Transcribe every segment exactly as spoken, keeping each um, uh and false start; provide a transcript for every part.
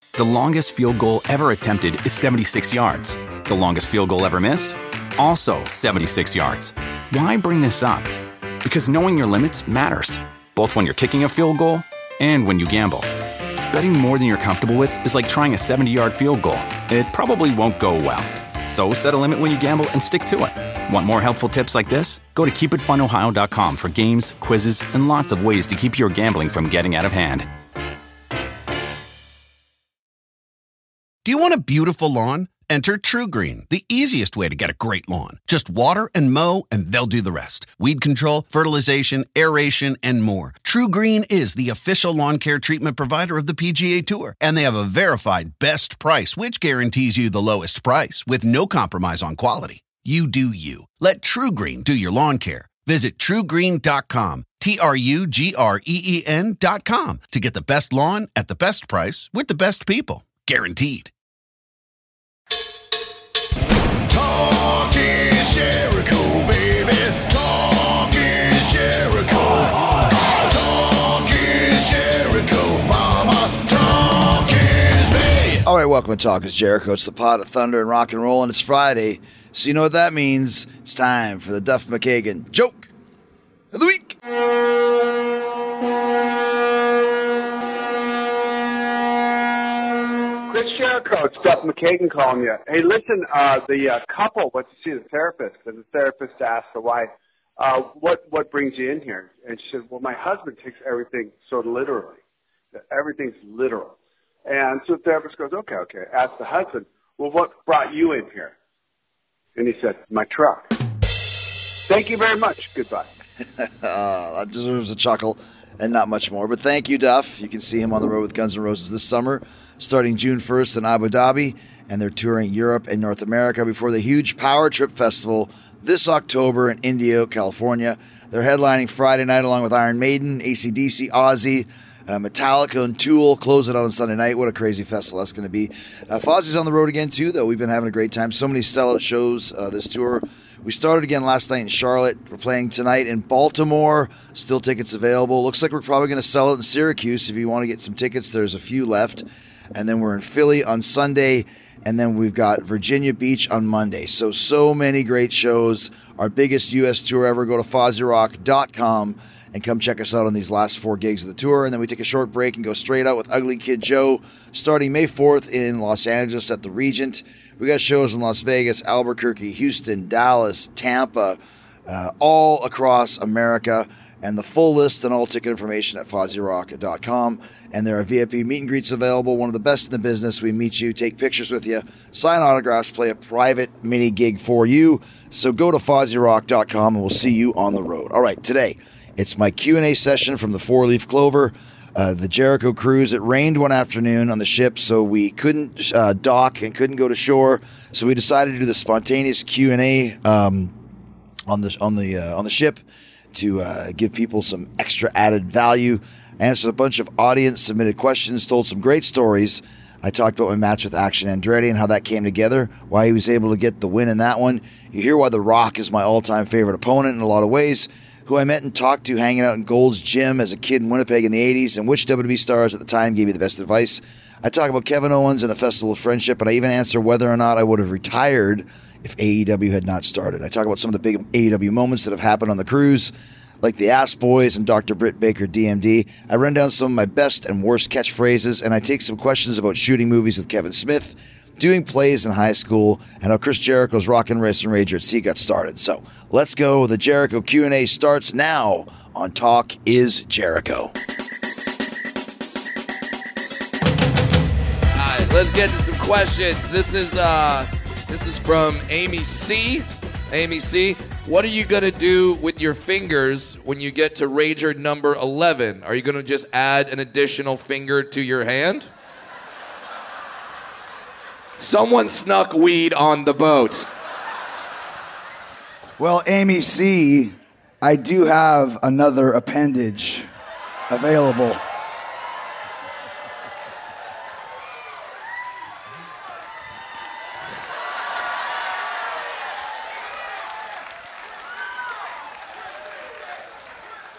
The longest field goal ever attempted is seventy-six yards. The longest field goal ever missed? Also seventy-six yards. Why bring this up? Because knowing your limits matters, both when you're kicking a field goal and when you gamble. Betting more than you're comfortable with is like trying a seventy-yard field goal. It probably won't go well. So set a limit when you gamble and stick to it. Want more helpful tips like this? Go to keep it fun ohio dot com for games, quizzes, and lots of ways to keep your gambling from getting out of hand. Do you want a beautiful lawn? Enter TruGreen, the easiest way to get a great lawn. Just water and mow, and they'll do the rest. Weed control, fertilization, aeration, and more. TruGreen is the official lawn care treatment provider of the P G A Tour, and they have a verified best price, which guarantees you the lowest price with no compromise on quality. You do you. Let TruGreen do your lawn care. Visit true green dot com, T R U G R E E N dot com, to get the best lawn at the best price with the best people. Guaranteed. Talk is Jericho, baby. Talk is Jericho. Talk is Jericho, mama. Talk is me. All right, welcome to Talk is Jericho. It's the pot of thunder and rock and roll, and it's Friday. So you know what that means. It's time for the Duff McKagan joke of the week. Chris Jericho, it's Duff McKagan calling you. Hey, listen, uh, the uh, couple went to see the therapist, and the therapist asked the wife, uh, what, what brings you in here? And she said, well, my husband takes everything so literally. Everything's literal. And so the therapist goes, okay, okay. Ask the husband, well, what brought you in here? And he said, my truck. Thank you very much. Goodbye. uh, that deserves a chuckle and not much more. But thank you, Duff. You can see him on the road with Guns N' Roses this summer, starting June first in Abu Dhabi, and they're touring Europe and North America before the huge Power Trip Festival this October in Indio, California. They're headlining Friday night along with Iron Maiden, A C D C, Ozzy, uh, Metallica, and Tool. Close it out on Sunday night. What a crazy festival that's going to be. Uh, Fozzie's on the road again, too, though. We've been having a great time. So many sellout shows uh, this tour. We started again last night in Charlotte. We're playing tonight in Baltimore. Still tickets available. Looks like we're probably going to sell it in Syracuse. If you want to get some tickets, there's a few left. And then we're in Philly on Sunday. And then we've got Virginia Beach on Monday. So, so many great shows. Our biggest U S tour ever. Go to Fozzy Rock dot com and come check us out on these last four gigs of the tour. And then we take a short break and go straight out with Ugly Kid Joe starting May fourth in Los Angeles at the Regent. We got shows in Las Vegas, Albuquerque, Houston, Dallas, Tampa, uh, all across America. And the full list and all ticket information at Fozzy Rock dot com. And there are V I P meet and greets available. One of the best in the business. We meet you, take pictures with you, sign autographs, play a private mini gig for you. So go to Fozzy Rock dot com and we'll see you on the road. All right, today it's my Q and A session from the Four Leaf Clover, uh, the Jericho cruise. It rained one afternoon on the ship, so we couldn't uh, dock and couldn't go to shore. So we decided to do the spontaneous Q and A um, on the on the uh, on the ship, to uh, give people some extra added value. I answered a bunch of audience-submitted questions, told some great stories. I talked about my match with Action Andretti and how that came together, why he was able to get the win in that one. You hear why The Rock is my all-time favorite opponent in a lot of ways, who I met and talked to hanging out in Gold's Gym as a kid in Winnipeg in the eighties, and which W W E stars at the time gave me the best advice. I talk about Kevin Owens and a Festival of Friendship, and I even answer whether or not I would have retired if A E W had not started. I talk about some of the big A E W moments that have happened on the cruise, like the Ass Boys and Doctor Britt Baker D M D. I run down some of my best and worst catchphrases, and I take some questions about shooting movies with Kevin Smith, doing plays in high school, and how Chris Jericho's Rockin' Racing Rager at Sea got started. So let's go. The Jericho Q and A starts now on Talk is Jericho. All right, let's get to some questions. This is uh, this is from Amy C. Amy C. What are you going to do with your fingers when you get to Rager number eleven? Are you going to just add an additional finger to your hand? Someone snuck weed on the boat. Well, Amy C., I do have another appendage available.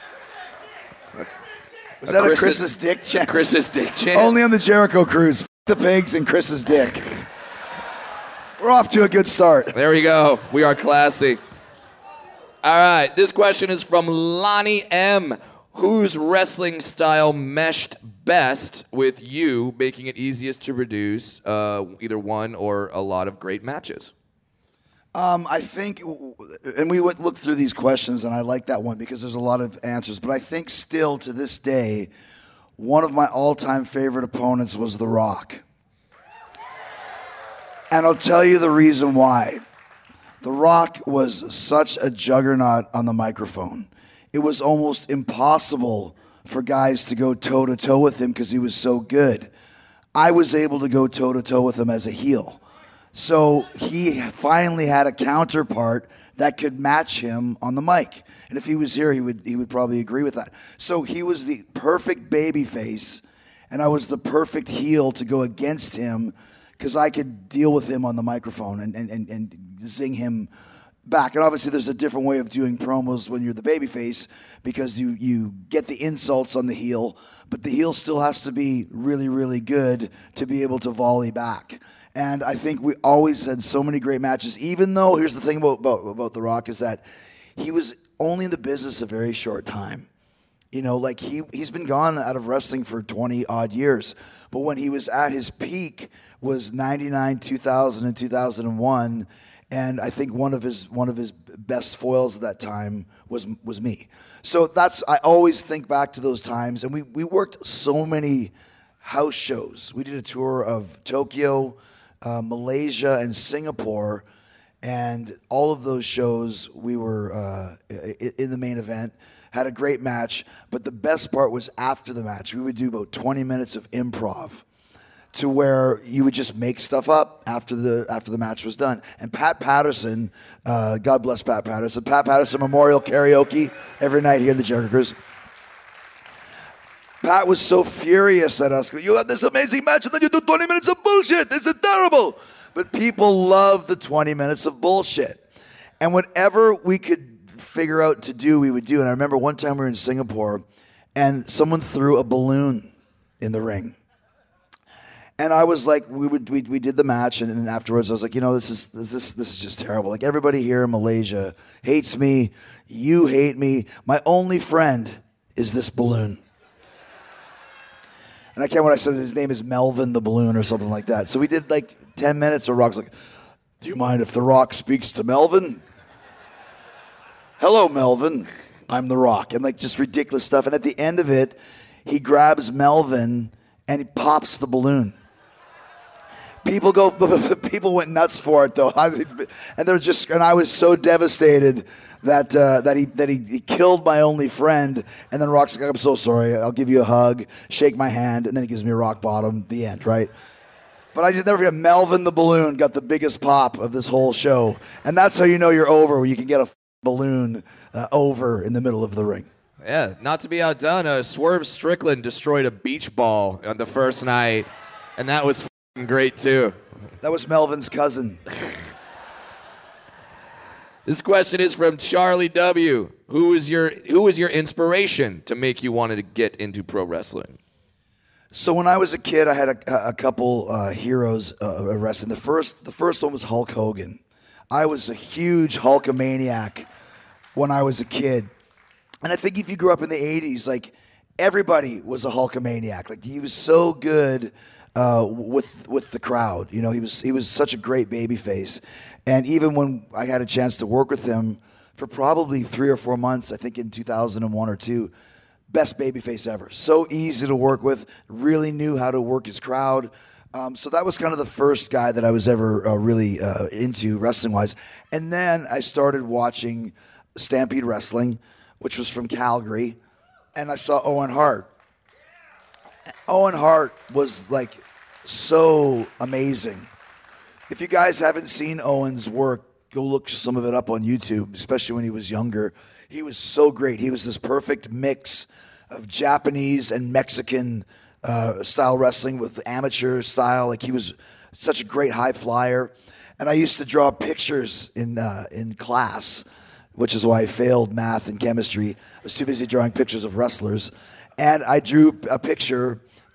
Was that a Chris's dick chant? Chris's dick chant? Only on the Jericho cruise. F- the pigs and Chris's dick. We're off to a good start. There we go. We are classy. All right. This question is from Lonnie M. Whose wrestling style meshed best with you, making it easiest to produce uh, either one or a lot of great matches? Um, I think, and we went looked through these questions, and I like that one because there's a lot of answers. But I think still to this day, one of my all-time favorite opponents was The Rock. And I'll tell you the reason why. The Rock was such a juggernaut on the microphone. It was almost impossible for guys to go toe-to-toe with him because he was so good. I was able to go toe-to-toe with him as a heel. So he finally had a counterpart that could match him on the mic. And if he was here, he would he would probably agree with that. So he was the perfect baby face, and I was the perfect heel to go against him because I could deal with him on the microphone and, and, and, and zing him back. And obviously there's a different way of doing promos when you're the babyface because you, you get the insults on the heel, but the heel still has to be really, really good to be able to volley back. And I think we always had so many great matches, even though, here's the thing about, about, about The Rock is that he was only in the business a very short time. You know, like he, he's been gone out of wrestling for twenty odd years. But when he was at his peak was ninety-nine, two thousand, and two thousand one. And I think one of his one of his best foils at that time was was me. So that's I always think back to those times. And we, we worked so many house shows. We did a tour of Tokyo, uh, Malaysia, and Singapore. And all of those shows, we were uh, in the main event. Had a great match, but the best part was after the match. We would do about twenty minutes of improv to where you would just make stuff up after the after the match was done. And Pat Patterson, uh, God bless Pat Patterson, Pat Patterson Memorial Karaoke every night here in the Jerickers. Pat was so furious at us. You have this amazing match and then you do twenty minutes of bullshit. This is terrible. But people love the twenty minutes of bullshit. And whatever we could figure out to do, we would do. And I remember one time we were in Singapore and someone threw a balloon in the ring. And I was like, we would we we did the match, and, and afterwards I was like, you know, this is this is this is just terrible. Like everybody here in Malaysia hates me, you hate me. My only friend is this balloon. And I can't remember what I said. His name is Melvin the Balloon or something like that. So we did like ten minutes. So Rock's like, do you mind if The Rock speaks to Melvin? Hello, Melvin. I'm The Rock. And like just ridiculous stuff. And at the end of it, he grabs Melvin and he pops the balloon. People go. People went nuts for it though, and they're just. And I was so devastated that uh, that he that he, he killed my only friend. And then Rock's like, "I'm so sorry. I'll give you a hug, shake my hand," and then he gives me a rock bottom. The end, right? But I just never forget. Melvin the Balloon got the biggest pop of this whole show, and that's how you know you're over. Where you can get a balloon uh, over in the middle of the ring. Yeah, not to be outdone, uh, Swerve Strickland destroyed a beach ball on the first night, and that was f***ing great too. That was Melvin's cousin. This question is from Charlie W. Who is your Who was your inspiration to make you want to get into pro wrestling? So when I was a kid, I had a, a couple uh, heroes uh, wrestling. The first, the first one was Hulk Hogan. I was a huge Hulkamaniac when I was a kid. And I think if you grew up in the eighties, like everybody was a Hulkamaniac. Like he was so good uh, with with the crowd. You know, he was he was such a great babyface. And even when I had a chance to work with him for probably three or four months, I think in two thousand one or two, best babyface ever. So easy to work with. Really knew how to work his crowd. Um, so that was kind of the first guy that I was ever uh, really uh, into wrestling-wise. And then I started watching Stampede Wrestling, which was from Calgary, and I saw Owen Hart. Owen Hart was like so amazing. If you guys haven't seen Owen's work, go look some of it up on YouTube, especially when he was younger. He was so great. He was this perfect mix of Japanese and Mexican uh, style wrestling with amateur style. Like he was such a great high flyer. And I used to draw pictures in uh, in class, which is why I failed math and chemistry. I was too busy drawing pictures of wrestlers. And I drew a picture of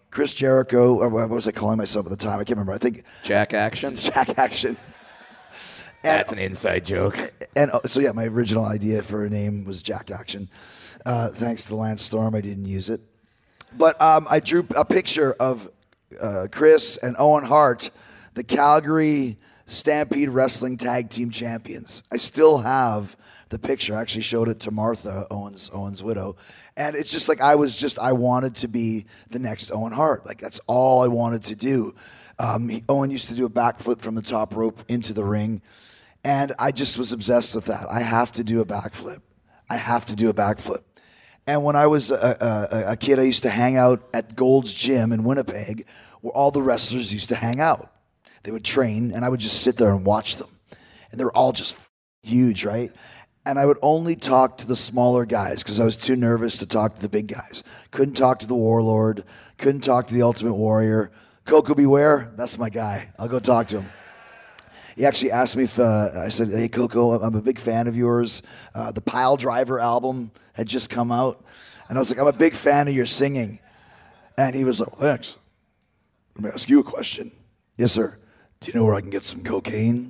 Chris Jericho, or what was I calling myself at the time? I can't remember. I think Jack Action. Jack Action. And, That's an inside joke. And uh, so, yeah, my original idea for a name was Jack Action. Uh, thanks to Lance Storm, I didn't use it. But um, I drew a picture of uh, Chris and Owen Hart, the Calgary Stampede Wrestling Tag Team Champions. I still have the picture. I actually showed it to Martha, Owen's Owen's widow. And it's just like I was just, I wanted to be the next Owen Hart. Like, that's all I wanted to do. Um, he, Owen used to do a backflip from the top rope into the ring. And I just was obsessed with that. I have to do a backflip. I have to do a backflip. And when I was a, a, a kid, I used to hang out at Gold's Gym in Winnipeg, where all the wrestlers used to hang out. They would train, and I would just sit there and watch them. And they were all just huge, right? And I would only talk to the smaller guys because I was too nervous to talk to the big guys. Couldn't talk to the Warlord. Couldn't talk to the Ultimate Warrior. Coco Beware, that's my guy. I'll go talk to him. He actually asked me if, uh, I said, hey, Coco, I'm a big fan of yours. Uh, the Pile Driver album had just come out. And I was like, I'm a big fan of your singing. And he was like, well, thanks. Let me ask you a question. Yes, sir. Do you know where I can get some cocaine?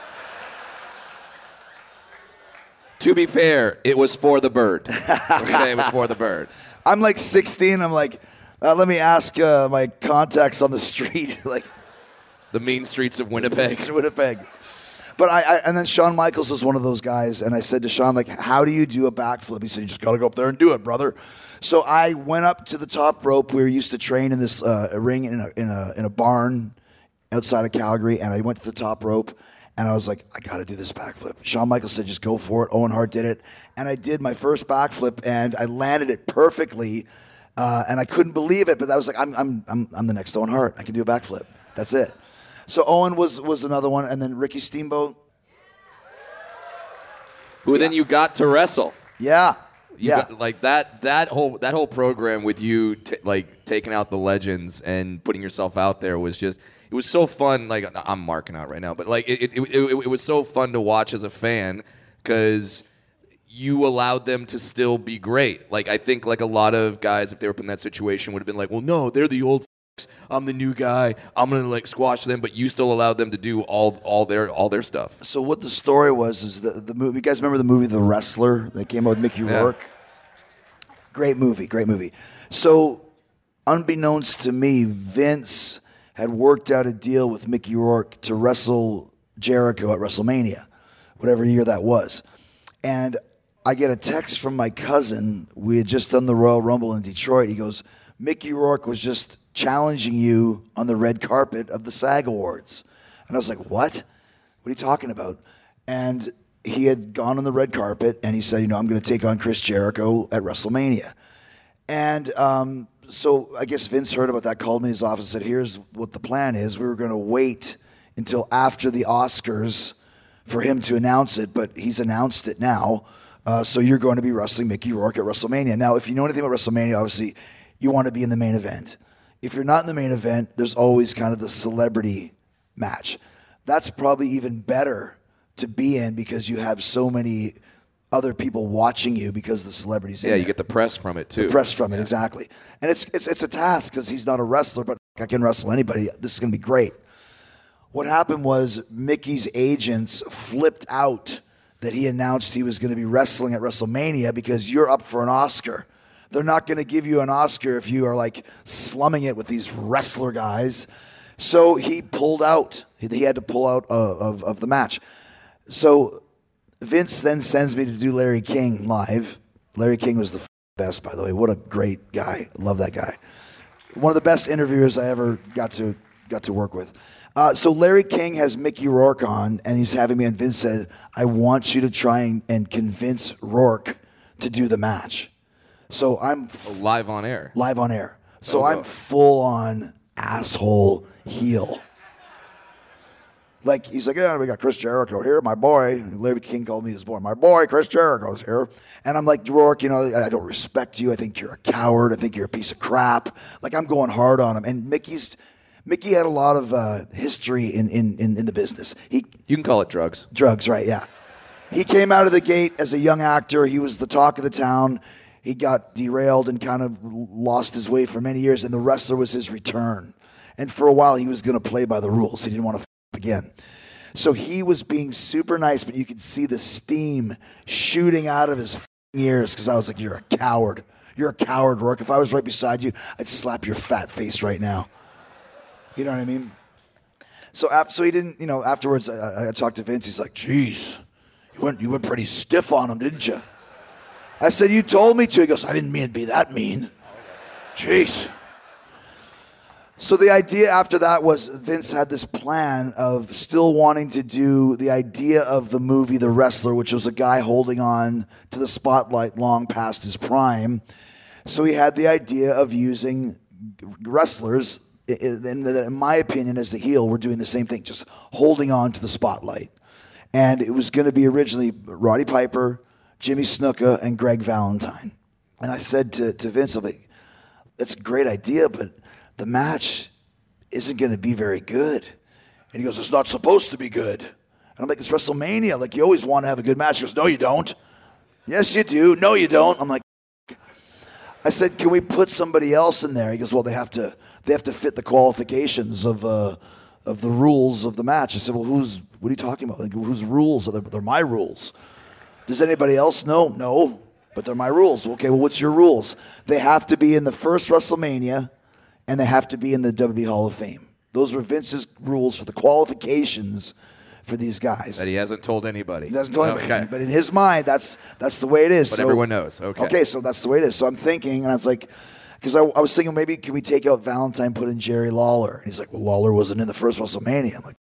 To be fair, it was for the bird. Okay, it was for the bird. I'm like sixteen. I'm like, uh, let me ask uh, my contacts on the street. like The mean streets of Winnipeg. Winnipeg. But I, I, and then Shawn Michaels was one of those guys, and I said to Shawn, like, how do you do a backflip? He said, you just got to go up there and do it, brother. So I went up to the top rope. We were used to train in this uh, ring in a, in a in a barn outside of Calgary, and I went to the top rope, and I was like, I got to do this backflip. Shawn Michaels said, just go for it. Owen Hart did it, and I did my first backflip, and I landed it perfectly, uh, and I couldn't believe it, but I was like, I'm I'm I'm I'm the next Owen Hart. I can do a backflip. That's it. So Owen was was another one, and then Ricky Steamboat. Who then you got to wrestle. Yeah. You yeah. got, like that that whole that whole program with you t- like taking out the legends and putting yourself out there was just it was so fun. Like I'm marking out right now, but like it it, it, it, it was so fun to watch as a fan because you allowed them to still be great. Like I think like a lot of guys, if they were put in that situation, would have been like, well, no, they're the old. I'm the new guy. I'm gonna like squash them, but you still allowed them to do all all their all their stuff. So what the story was is the the movie. You guys remember the movie The Wrestler that came out with Mickey Rourke? Yeah. Great movie, great movie. So, unbeknownst to me, Vince had worked out a deal with Mickey Rourke to wrestle Jericho at WrestleMania, whatever year that was. And I get a text from my cousin. We had just done the Royal Rumble in Detroit. He goes, Mickey Rourke was just challenging you on the red carpet of the SAG Awards. And I was like, what? What are you talking about? And he had gone on the red carpet, and he said, you know, I'm going to take on Chris Jericho at WrestleMania. And um, so I guess Vince heard about that, called me in his office and said, here's what the plan is. We were going to wait until after the Oscars for him to announce it, but he's announced it now. Uh, so you're going to be wrestling Mickey Rourke at WrestleMania. Now, if you know anything about WrestleMania, obviously, you want to be in the main event. If you're not in the main event, there's always kind of the celebrity match. That's probably even better to be in because you have so many other people watching you because the celebrities. Yeah, in you there. get the press from it too. The press from yeah. it, exactly. And it's it's it's a task because he's not a wrestler, but I can wrestle anybody. This is going to be great. What happened was Mickey's agents flipped out that he announced he was going to be wrestling at WrestleMania because you're up for an Oscar. They're not going to give you an Oscar if you are like slumming it with these wrestler guys. So he pulled out. He had to pull out uh, of, of the match. So Vince then sends me to do Larry King live. Larry King was the best, by the way. What a great guy. Love that guy. One of the best interviewers I ever got to got to work with. Uh, so Larry King has Mickey Rourke on, and he's having me, and Vince said, I want you to try and, and convince Rourke to do the match. So I'm f- live on air. Live on air. So oh, I'm full on asshole heel. Like, he's like, yeah, we got Chris Jericho here, my boy. Larry King called me his boy. My boy, Chris Jericho's here. And I'm like, Rourke, you know, I don't respect you. I think you're a coward. I think you're a piece of crap. Like, I'm going hard on him. And Mickey's, Mickey had a lot of uh, history in, in, in, in the business. He You can call it drugs. Drugs, right, yeah. He came out of the gate as a young actor. He was the talk of the town. he got derailed and kind of lost his way for many years, and the wrestler was his return. And for a while, he was going to play by the rules. He didn't want to f- again. So he was being super nice, but you could see the steam shooting out of his ears because I was like, you're a coward. You're a coward, Rourke. If I was right beside you, I'd slap your fat face right now. You know what I mean? So after, so he didn't, you know, afterwards, I, I talked to Vince. He's like, geez, you went, you went pretty stiff on him, didn't you? I said, you told me to. He goes, I didn't mean to be that mean. Jeez. So the idea after that was Vince had this plan of still wanting to do the idea of the movie The Wrestler, which was a guy holding on to the spotlight long past his prime. So he had the idea of using wrestlers, in, in my opinion, as the heel, were doing the same thing, just holding on to the spotlight. And it was going to be originally Roddy Piper, Jimmy Snuka, and Greg Valentine. And I said to, to Vince, I'm like, that's a great idea, but the match isn't going to be very good. And he goes, it's not supposed to be good. And I'm like, it's WrestleMania. Like, you always want to have a good match. He goes, no, you don't. Yes, you do. No, you don't. I'm like, I said, can we put somebody else in there? He goes, well, they have to they have to fit the qualifications of uh, of the rules of the match. I said, well, who's, what are you talking about? Like, whose rules? Are they, they're my rules. Does anybody else know? No, but they're my rules. Okay, well, what's your rules? They have to be in the first WrestleMania, and they have to be in the W W E Hall of Fame. Those were Vince's rules for the qualifications for these guys. That he hasn't told anybody. He hasn't told okay. anybody. But in his mind, that's that's the way it is. But so, everyone knows. Okay. Okay, so that's the way it is. So I'm thinking, and I was like, because I, I was thinking maybe can we take out Valentine, put in Jerry Lawler? And he's like, well, Lawler wasn't in the first WrestleMania. I'm like,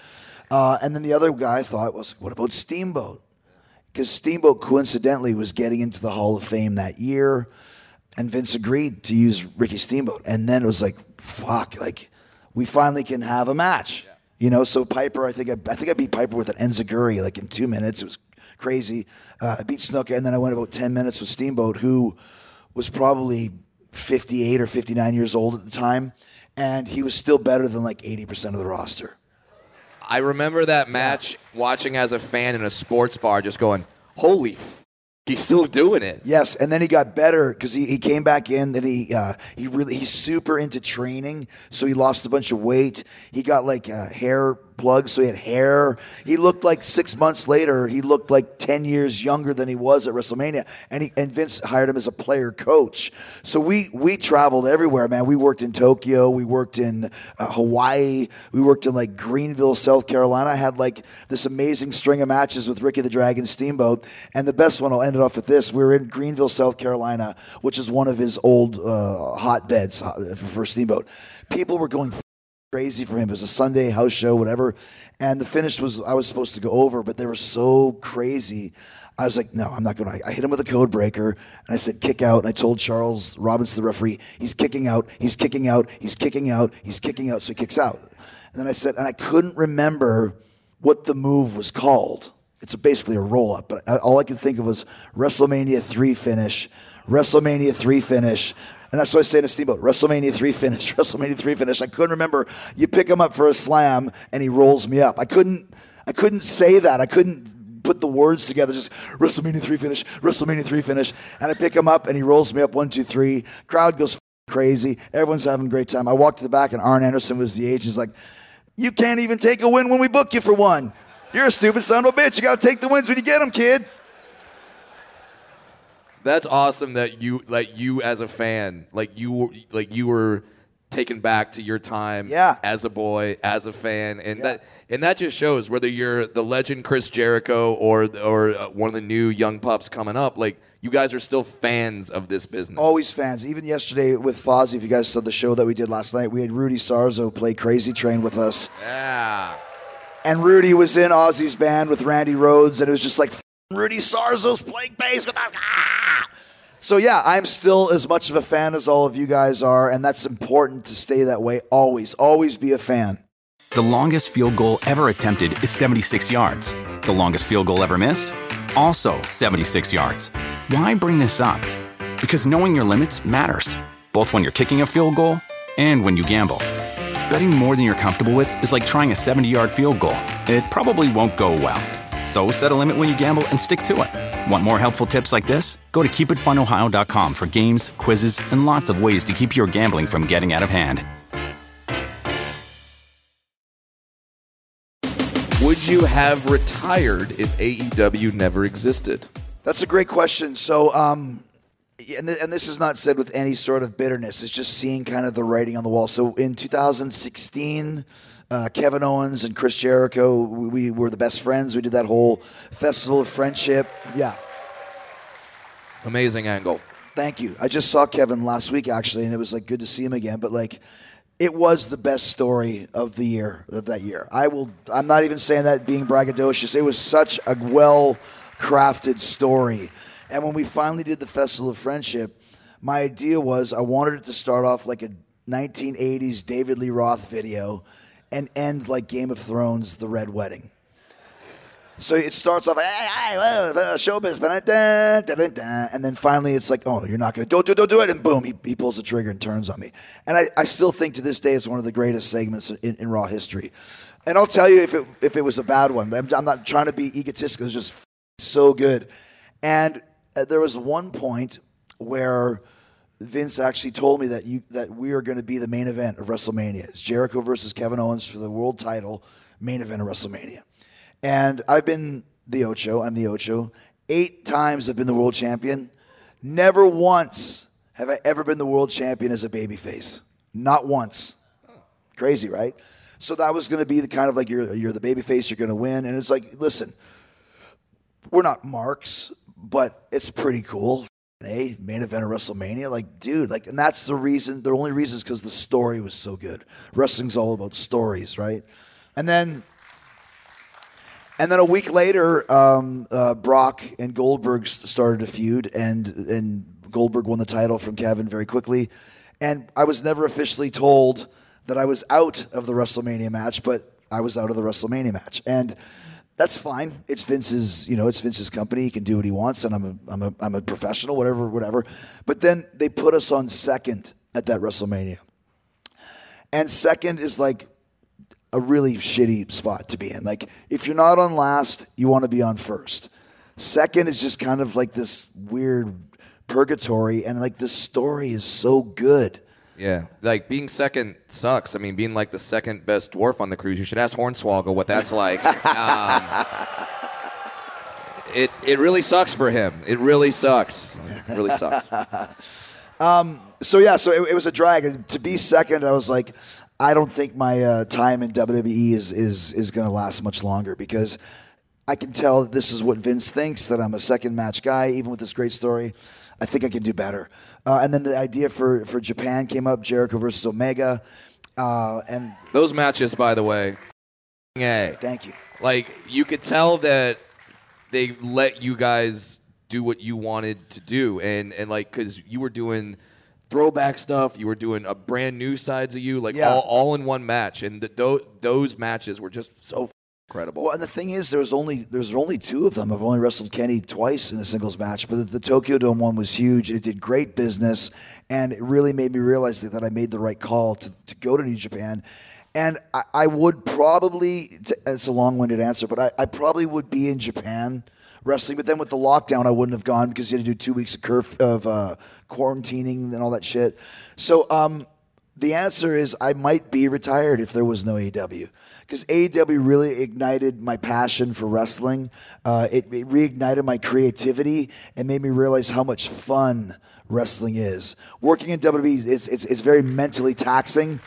uh, and then the other guy I thought was, what about Steamboat? Because Steamboat coincidentally was getting into the Hall of Fame that year. And Vince agreed to use Ricky Steamboat. And then it was like, fuck, like, we finally can have a match. Yeah. You know, so Piper, I think I, I think I beat Piper with an enziguri, like, in two minutes. It was crazy. Uh, I beat Snuka, and then I went about ten minutes with Steamboat, who was probably fifty-eight or fifty-nine years old at the time. And he was still better than, like, eighty percent of the roster. I remember that match, yeah. watching as a fan in a sports bar, just going, holy f***. He's still doing it. Yes, and then he got better because he, he came back in. Then he uh, he really he's super into training, so he lost a bunch of weight. He got like uh, hair plugs, so he had hair. He looked like six months later, he looked like ten years younger than he was at WrestleMania. And he and Vince hired him as a player coach. So we we traveled everywhere, man. We worked in Tokyo, we worked in uh, Hawaii, we worked in like Greenville, South Carolina. I had like this amazing string of matches with Ricky the Dragon Steamboat, and the best one I'll end it off with this. We were in Greenville, South Carolina, which is one of his old uh, hotbeds for Steamboat. People were going crazy for him. It was a Sunday house show, whatever. And the finish was, I was supposed to go over, but they were so crazy. I was like, no, I'm not going to. I hit him with a code breaker, and I said, kick out. And I told Charles Robinson, the referee, he's kicking out, he's kicking out, he's kicking out, he's kicking out, so he kicks out. And then I said, and I couldn't remember what the move was called. It's basically a roll-up, but all I could think of was WrestleMania three finish, WrestleMania three finish. And that's what I say to Steamboat, WrestleMania three finish, WrestleMania three finish. I couldn't remember. You pick him up for a slam, and he rolls me up. I couldn't I couldn't say that. I couldn't put the words together, just WrestleMania three finish, WrestleMania three finish. And I pick him up, and he rolls me up, one, two, three. Crowd goes crazy. Everyone's having a great time. I walked to the back, and Arn Anderson was the agent. He's like, you can't even take a win when we book you for one. You're a stupid son of a bitch. You got to take the wins when you get them, kid. That's awesome that you, like, you as a fan, like you, like you were taken back to your time yeah. as a boy, as a fan, and yeah. that and that just shows whether you're the legend Chris Jericho or or one of the new young pups coming up, like you guys are still fans of this business. Always fans. Even yesterday with Fozzy, if you guys saw the show that we did last night, we had Rudy Sarzo play Crazy Train with us. Yeah. And Rudy was in Ozzy's band with Randy Rhoads, and it was just like, Rudy Sarzo's playing bass with us. Ah! So yeah, I'm still as much of a fan as all of you guys are, and that's important to stay that way always. Always be a fan. The longest field goal ever attempted is seventy-six yards. The longest field goal ever missed? Also seventy-six yards. Why bring this up? Because knowing your limits matters, both when you're kicking a field goal and when you gamble. Betting more than you're comfortable with is like trying a seventy-yard field goal. It probably won't go well. So set a limit when you gamble and stick to it. Want more helpful tips like this? Go to keep it fun ohio dot com for games, quizzes, and lots of ways to keep your gambling from getting out of hand. Would you have retired if A E W never existed? That's a great question. So, um, and, th- and this is not said with any sort of bitterness. It's just seeing kind of the writing on the wall. So in two thousand sixteen, uh, Kevin Owens and Chris Jericho, we, we were the best friends. We did that whole Festival of Friendship. Yeah. Amazing angle. Thank you. I just saw Kevin last week, actually, and it was like good to see him again. But like, it was the best story of the year, of that year. I will, I'm not even saying that being braggadocious. It was such a well-crafted story. And when we finally did the Festival of Friendship, my idea was I wanted it to start off like a nineteen eighties David Lee Roth video and end like Game of Thrones, The Red Wedding. So it starts off, hey, hey, whoa, the showbiz, da, da, da, da, and then finally it's like, oh, you're not going to, don't do, don't do it, and boom, he, he pulls the trigger and turns on me. And I, I still think to this day it's one of the greatest segments in, in Raw history. And I'll tell you if it if it was a bad one. I'm, I'm not trying to be egotistical. It was just so good. And uh, there was one point where Vince actually told me that you that we are going to be the main event of WrestleMania. It's Jericho versus Kevin Owens for the world title, main event of WrestleMania. And I've been the Ocho. I'm the Ocho. Eight times I've been the world champion. Never once have I ever been the world champion as a babyface. Not once. Crazy, right? So that was going to be the kind of like you're you're the babyface, you're going to win. And it's like, listen, we're not marks, but it's pretty cool. Hey, main event of WrestleMania, like, dude, like, and that's the reason. The only reason is because the story was so good. Wrestling's all about stories, right? And then. And then a week later, um, uh, Brock and Goldberg started a feud, and and Goldberg won the title from Kevin very quickly. And I was never officially told that I was out of the WrestleMania match, but I was out of the WrestleMania match, and that's fine. It's Vince's, you know, it's Vince's company. He can do what he wants, and I'm a I'm a I'm a professional, whatever, whatever. But then they put us on second at that WrestleMania, and second is like a really shitty spot to be in. Like, if you're not on last, you want to be on first. Second is just kind of like this weird purgatory, and like the story is so good. Yeah, like being second sucks. I mean, being like the second best dwarf on the cruise, you should ask Hornswoggle what that's like. um, it it really sucks for him. It really sucks. It really sucks. um. So yeah, so it, it was a drag. And to be second, I was like, I don't think my uh, time in W W E is is is going to last much longer, because I can tell that this is what Vince thinks, that I'm a second match guy, even with this great story. I think I can do better. Uh, and then the idea for, for Japan came up, Jericho versus Omega. Uh, and those matches, by the way, hey, thank you. Like, you could tell that they let you guys do what you wanted to do. And, and like, because you were doing throwback stuff, you were doing a brand new sides of you, like yeah. all, all in one match. And the, th- those matches were just so incredible. Well, and the thing is, there was only there's only two of them. I've only wrestled Kenny twice in a singles match, but the, the Tokyo Dome one was huge, and it did great business, and it really made me realize that, that I made the right call to, to go to New Japan. And I, I would probably, it's a long-winded answer, but I, I probably would be in Japan wrestling, but then with the lockdown, I wouldn't have gone, because you had to do two weeks of, curf- of uh, quarantining and all that shit. So um, the answer is I might be retired if there was no A E W. Because A E W really ignited my passion for wrestling. Uh, it, it reignited my creativity and made me realize how much fun wrestling is. Working in W W E, it's, it's, it's very mentally taxing.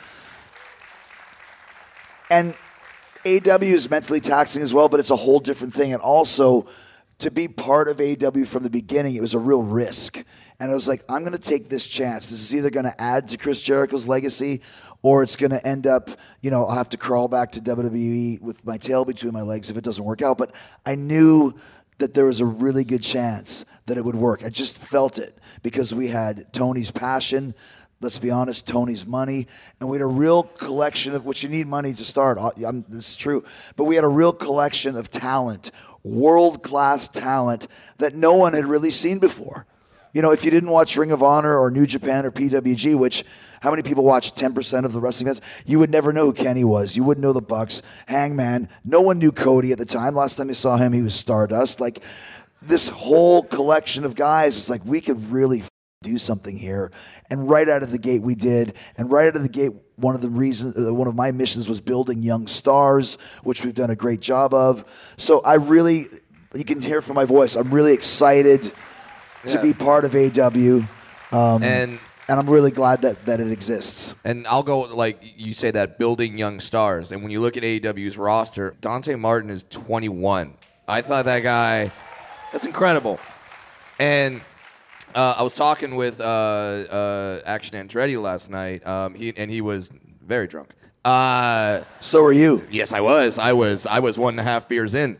And A E W is mentally taxing as well, but it's a whole different thing. And also, to be part of A E W from the beginning, it was a real risk. And I was like, I'm going to take this chance. This is either going to add to Chris Jericho's legacy, or it's going to end up, you know, I'll have to crawl back to W W E with my tail between my legs if it doesn't work out. But I knew that there was a really good chance that it would work. I just felt it, because we had Tony's passion, let's be honest, Tony's money, and we had a real collection of, which you need money to start, I'm, this is true, but we had a real collection of talent, world-class talent that no one had really seen before. You know, if you didn't watch Ring of Honor or New Japan or P W G, which how many people watch ten percent of the wrestling events, you would never know who Kenny was. You wouldn't know the Bucks, Hangman. No one knew Cody at the time. Last time you saw him, he was Stardust. Like, this whole collection of guys, it's like we could really f- do something here. And right out of the gate, we did. And right out of the gate, one of the reasons, uh, one of my missions was building young stars, which we've done a great job of. So I really, you can hear from my voice, I'm really excited to Yeah. be part of A E W. Um, And and I'm really glad that, that it exists. and I'll go like you say that building young stars. And when you look at A E W's roster, Dante Martin is twenty-one. I thought that guy, that's incredible. And uh, I was talking with uh, uh, Action Andretti last night, um, he, and he was very drunk. Uh, So are you. yes, I was. I was. I was one and a half beers in.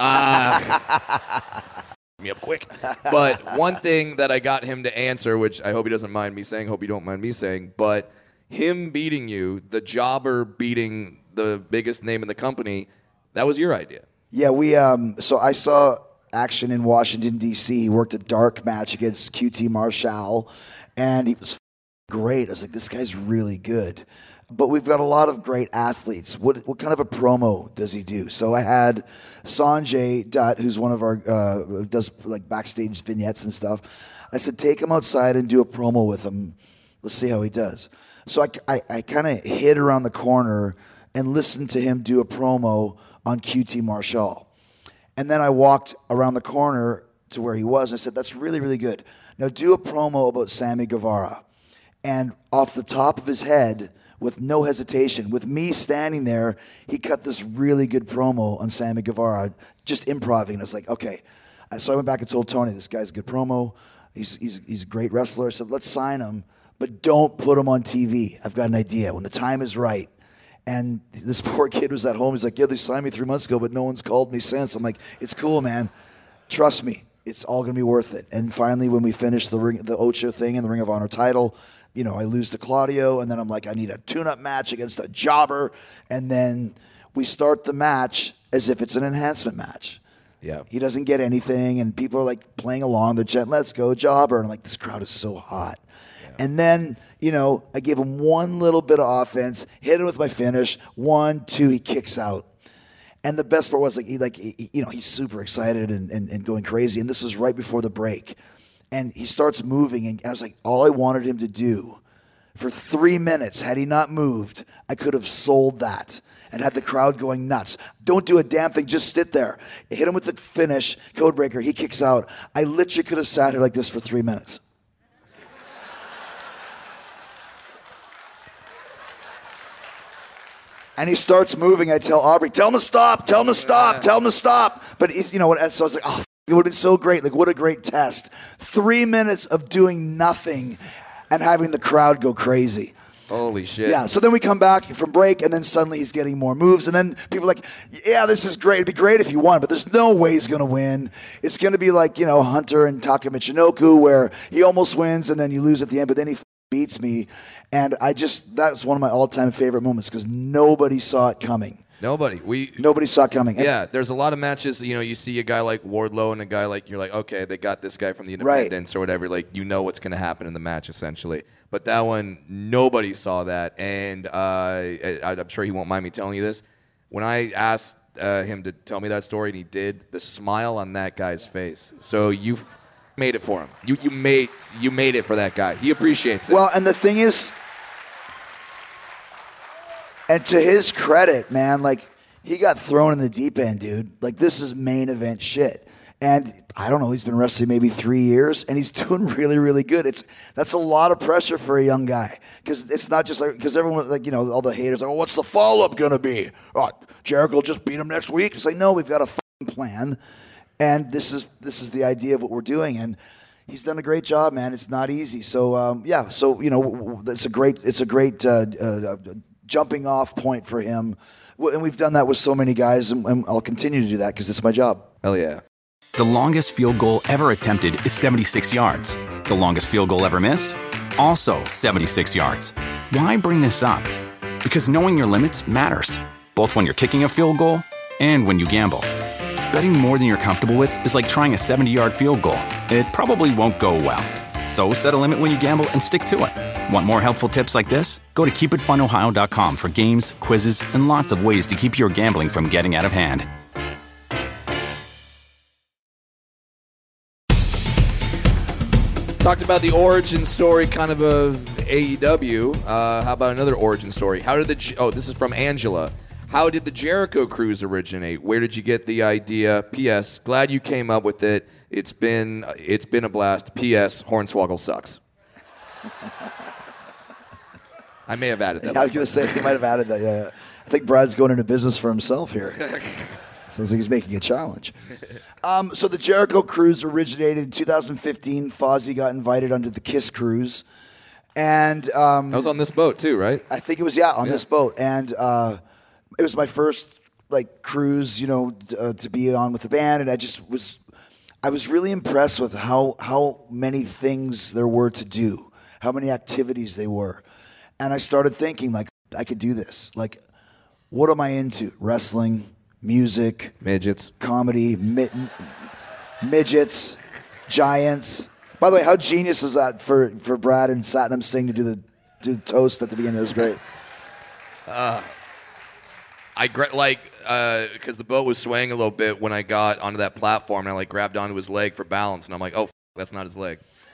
Uh, me up quick. But one thing that I got him to answer, which I hope he doesn't mind me saying, hope you don't mind me saying, but him beating you, the jobber beating the biggest name in the company, that was your idea. Yeah, we. Um, so I saw Action in Washington, D C He worked a dark match against Q T Marshall, and he was f- great. I was like, this guy's really good. But we've got a lot of great athletes. What what kind of a promo does he do? So I had Sanjay Dutt, who's one of our, uh, does like backstage vignettes and stuff. I said, take him outside and do a promo with him. Let's see how he does. So I, I, I kind of hid around the corner and listened to him do a promo on Q T Marshall. And then I walked around the corner to where he was. And I said, that's really, really good. Now do a promo about Sammy Guevara. And off the top of his head, with no hesitation, with me standing there, he cut this really good promo on Sammy Guevara, just improvising. I was like, okay. So I went back and told Tony, this guy's a good promo. He's, he's, he's a great wrestler. I said, let's sign him, but don't put him on T V. I've got an idea. When the time is right. And this poor kid was at home. He's like, yeah, they signed me three months ago, but no one's called me since. I'm like, it's cool, man. Trust me. It's all going to be worth it. And finally, when we finished the ring, the Ocho thing and the Ring of Honor title, you know, I lose to Claudio. And then I'm like, I need a tune-up match against a jobber. And then we start the match as if it's an enhancement match. Yeah. He doesn't get anything. And people are like playing along. They're chanting, let's go, jobber. And I'm like, this crowd is so hot. And then, you know, I give him one little bit of offense, hit him with my finish, one, two, he kicks out. And the best part was, like, he, like he, you know, he's super excited and, and, and going crazy. And this was right before the break. And he starts moving, and I was like, all I wanted him to do for three minutes, had he not moved, I could have sold that and had the crowd going nuts. Don't do a damn thing, just sit there. Hit him with the finish, Codebreaker, he kicks out. I literally could have sat here like this for three minutes. And he starts moving. I tell Aubrey, tell him to stop, tell him to stop, tell him to stop. But he's, you know what? So I was like, oh, it would have been so great. Like, what a great test. Three minutes of doing nothing and having the crowd go crazy. Holy shit. Yeah, so then we come back from break, and then suddenly he's getting more moves. And then people are like, yeah, this is great. It'd be great if he won, but there's no way he's going to win. It's going to be like, you know, Hunter and Taka Michinoku, where he almost wins, and then you lose at the end, but then he beats me. And I just, that's one of my all-time favorite moments because nobody saw it coming. Nobody. We Nobody saw it coming. Yeah, there's a lot of matches, you know, you see a guy like Wardlow and a guy like, you're like, okay, they got this guy from the Independents or whatever. Like, you know what's going to happen in the match, essentially. But that one, nobody saw that. And uh, I, I'm sure he won't mind me telling you this. When I asked uh, him to tell me that story, and he did, the smile on that guy's face. So you made it for him. You you made you made it for that guy. He appreciates it. Well, and the thing is, and to his credit, man, like, he got thrown in the deep end, dude. Like, this is main event shit. And I don't know, he's been wrestling maybe three years, and he's doing really, really good. It's That's a lot of pressure for a young guy. Because it's not just like, because everyone, like, you know, all the haters are like, oh, what's the follow-up going to be? Oh, Jericho will just beat him next week. It's like, no, we've got a fucking plan. And this is this is the idea of what we're doing. And he's done a great job, man. It's not easy. So, um, yeah, so, you know, it's a great, it's a great uh, uh, jumping off point for him. And we've done that with so many guys, and I'll continue to do that because it's my job. Hell yeah. The longest field goal ever attempted is seventy-six yards. The longest field goal ever missed? Also seventy-six yards. Why bring this up? Because knowing your limits matters, both when you're kicking a field goal and when you gamble. Betting more than you're comfortable with is like trying a seventy-yard field goal. It probably won't go well. So set a limit when you gamble and stick to it. Want more helpful tips like this? Go to keep it fun ohio dot com for games, quizzes, and lots of ways to keep your gambling from getting out of hand. Talked about the origin story kind of of A E W. Uh, how about another origin story? How did the oh this is from Angela. How did the Jericho Cruise originate? Where did you get the idea? P S. Glad you came up with it. It's been it's been a blast. P S. Hornswoggle sucks. I may have added that. Yeah, I was going to say he might have added that. Yeah, I think Brad's going into business for himself here. Sounds like he's making a challenge. Um, so the Jericho Cruise originated in two thousand fifteen. Fozzy got invited onto the Kiss Cruise. And um, I was on this boat too, right? I think it was, yeah, on Yeah. this boat. And uh, it was my first like cruise, you know, uh, to be on with the band. And I just was, I was really impressed with how, how many things there were to do, how many activities they were. And I started thinking, like, I could do this. Like, what am I into? Wrestling, music, Midgets. comedy, mid- midgets, giants. By the way, how genius is that for, for Brad and Satnam Singh to do the, do the toast at the beginning? That was great. I gra- like because the boat was swaying a little bit when I got onto that platform, and I like grabbed onto his leg for balance, and I'm like, oh, f- that's not his leg.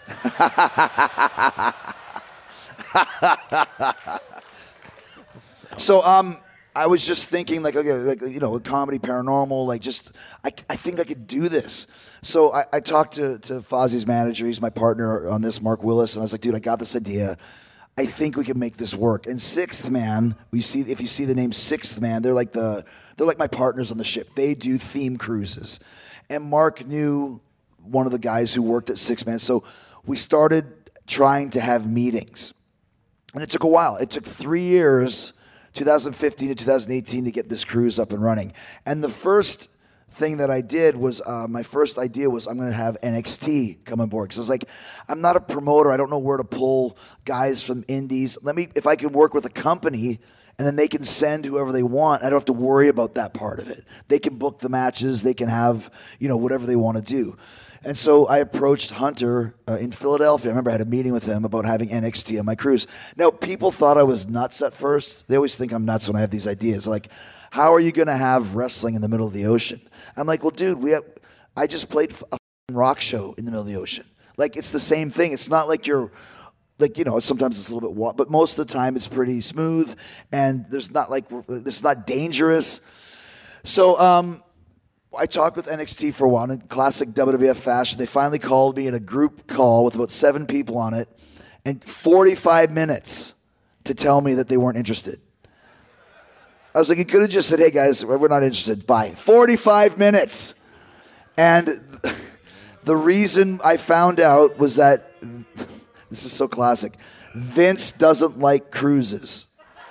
So um, I was just thinking, like, okay, like you know, comedy, paranormal, like just, I, I think I could do this. So I, I talked to, to Fozzy's manager, he's my partner on this, Mark Willis, and I was like, dude, I got this idea. I think we can make this work. And Sixth Man, we see if you see the name Sixth Man, they're like the they're like my partners on the ship. They do theme cruises, and Mark knew one of the guys who worked at Sixth Man, so we started trying to have meetings, and it took a while. It took three years, twenty fifteen to two thousand eighteen, to get this cruise up and running. And the first thing that I did was, uh, my first idea was I'm going to have N X T come on board. Because I was like, I'm not a promoter. I don't know where to pull guys from indies. Let me, if I can work with a company and then they can send whoever they want, I don't have to worry about that part of it. They can book the matches. They can have, you know, whatever they want to do. And so I approached Hunter uh, in Philadelphia. I remember I had a meeting with him about having N X T on my cruise. Now, people thought I was nuts at first. They always think I'm nuts when I have these ideas. Like, how are you going to have wrestling in the middle of the ocean? I'm like, well, dude, we have, I just played a rock show in the middle of the ocean. Like, it's the same thing. It's not like you're, like, you know, sometimes it's a little bit, wa- but most of the time it's pretty smooth, and there's not like, it's not dangerous. So um, I talked with N X T for a while in classic W W F fashion. They finally called me in a group call with about seven people on it, and forty-five minutes to tell me that they weren't interested. I was like, you could have just said, hey, guys, we're not interested. Bye. forty-five minutes. And the reason I found out was that, this is so classic, Vince doesn't like cruises.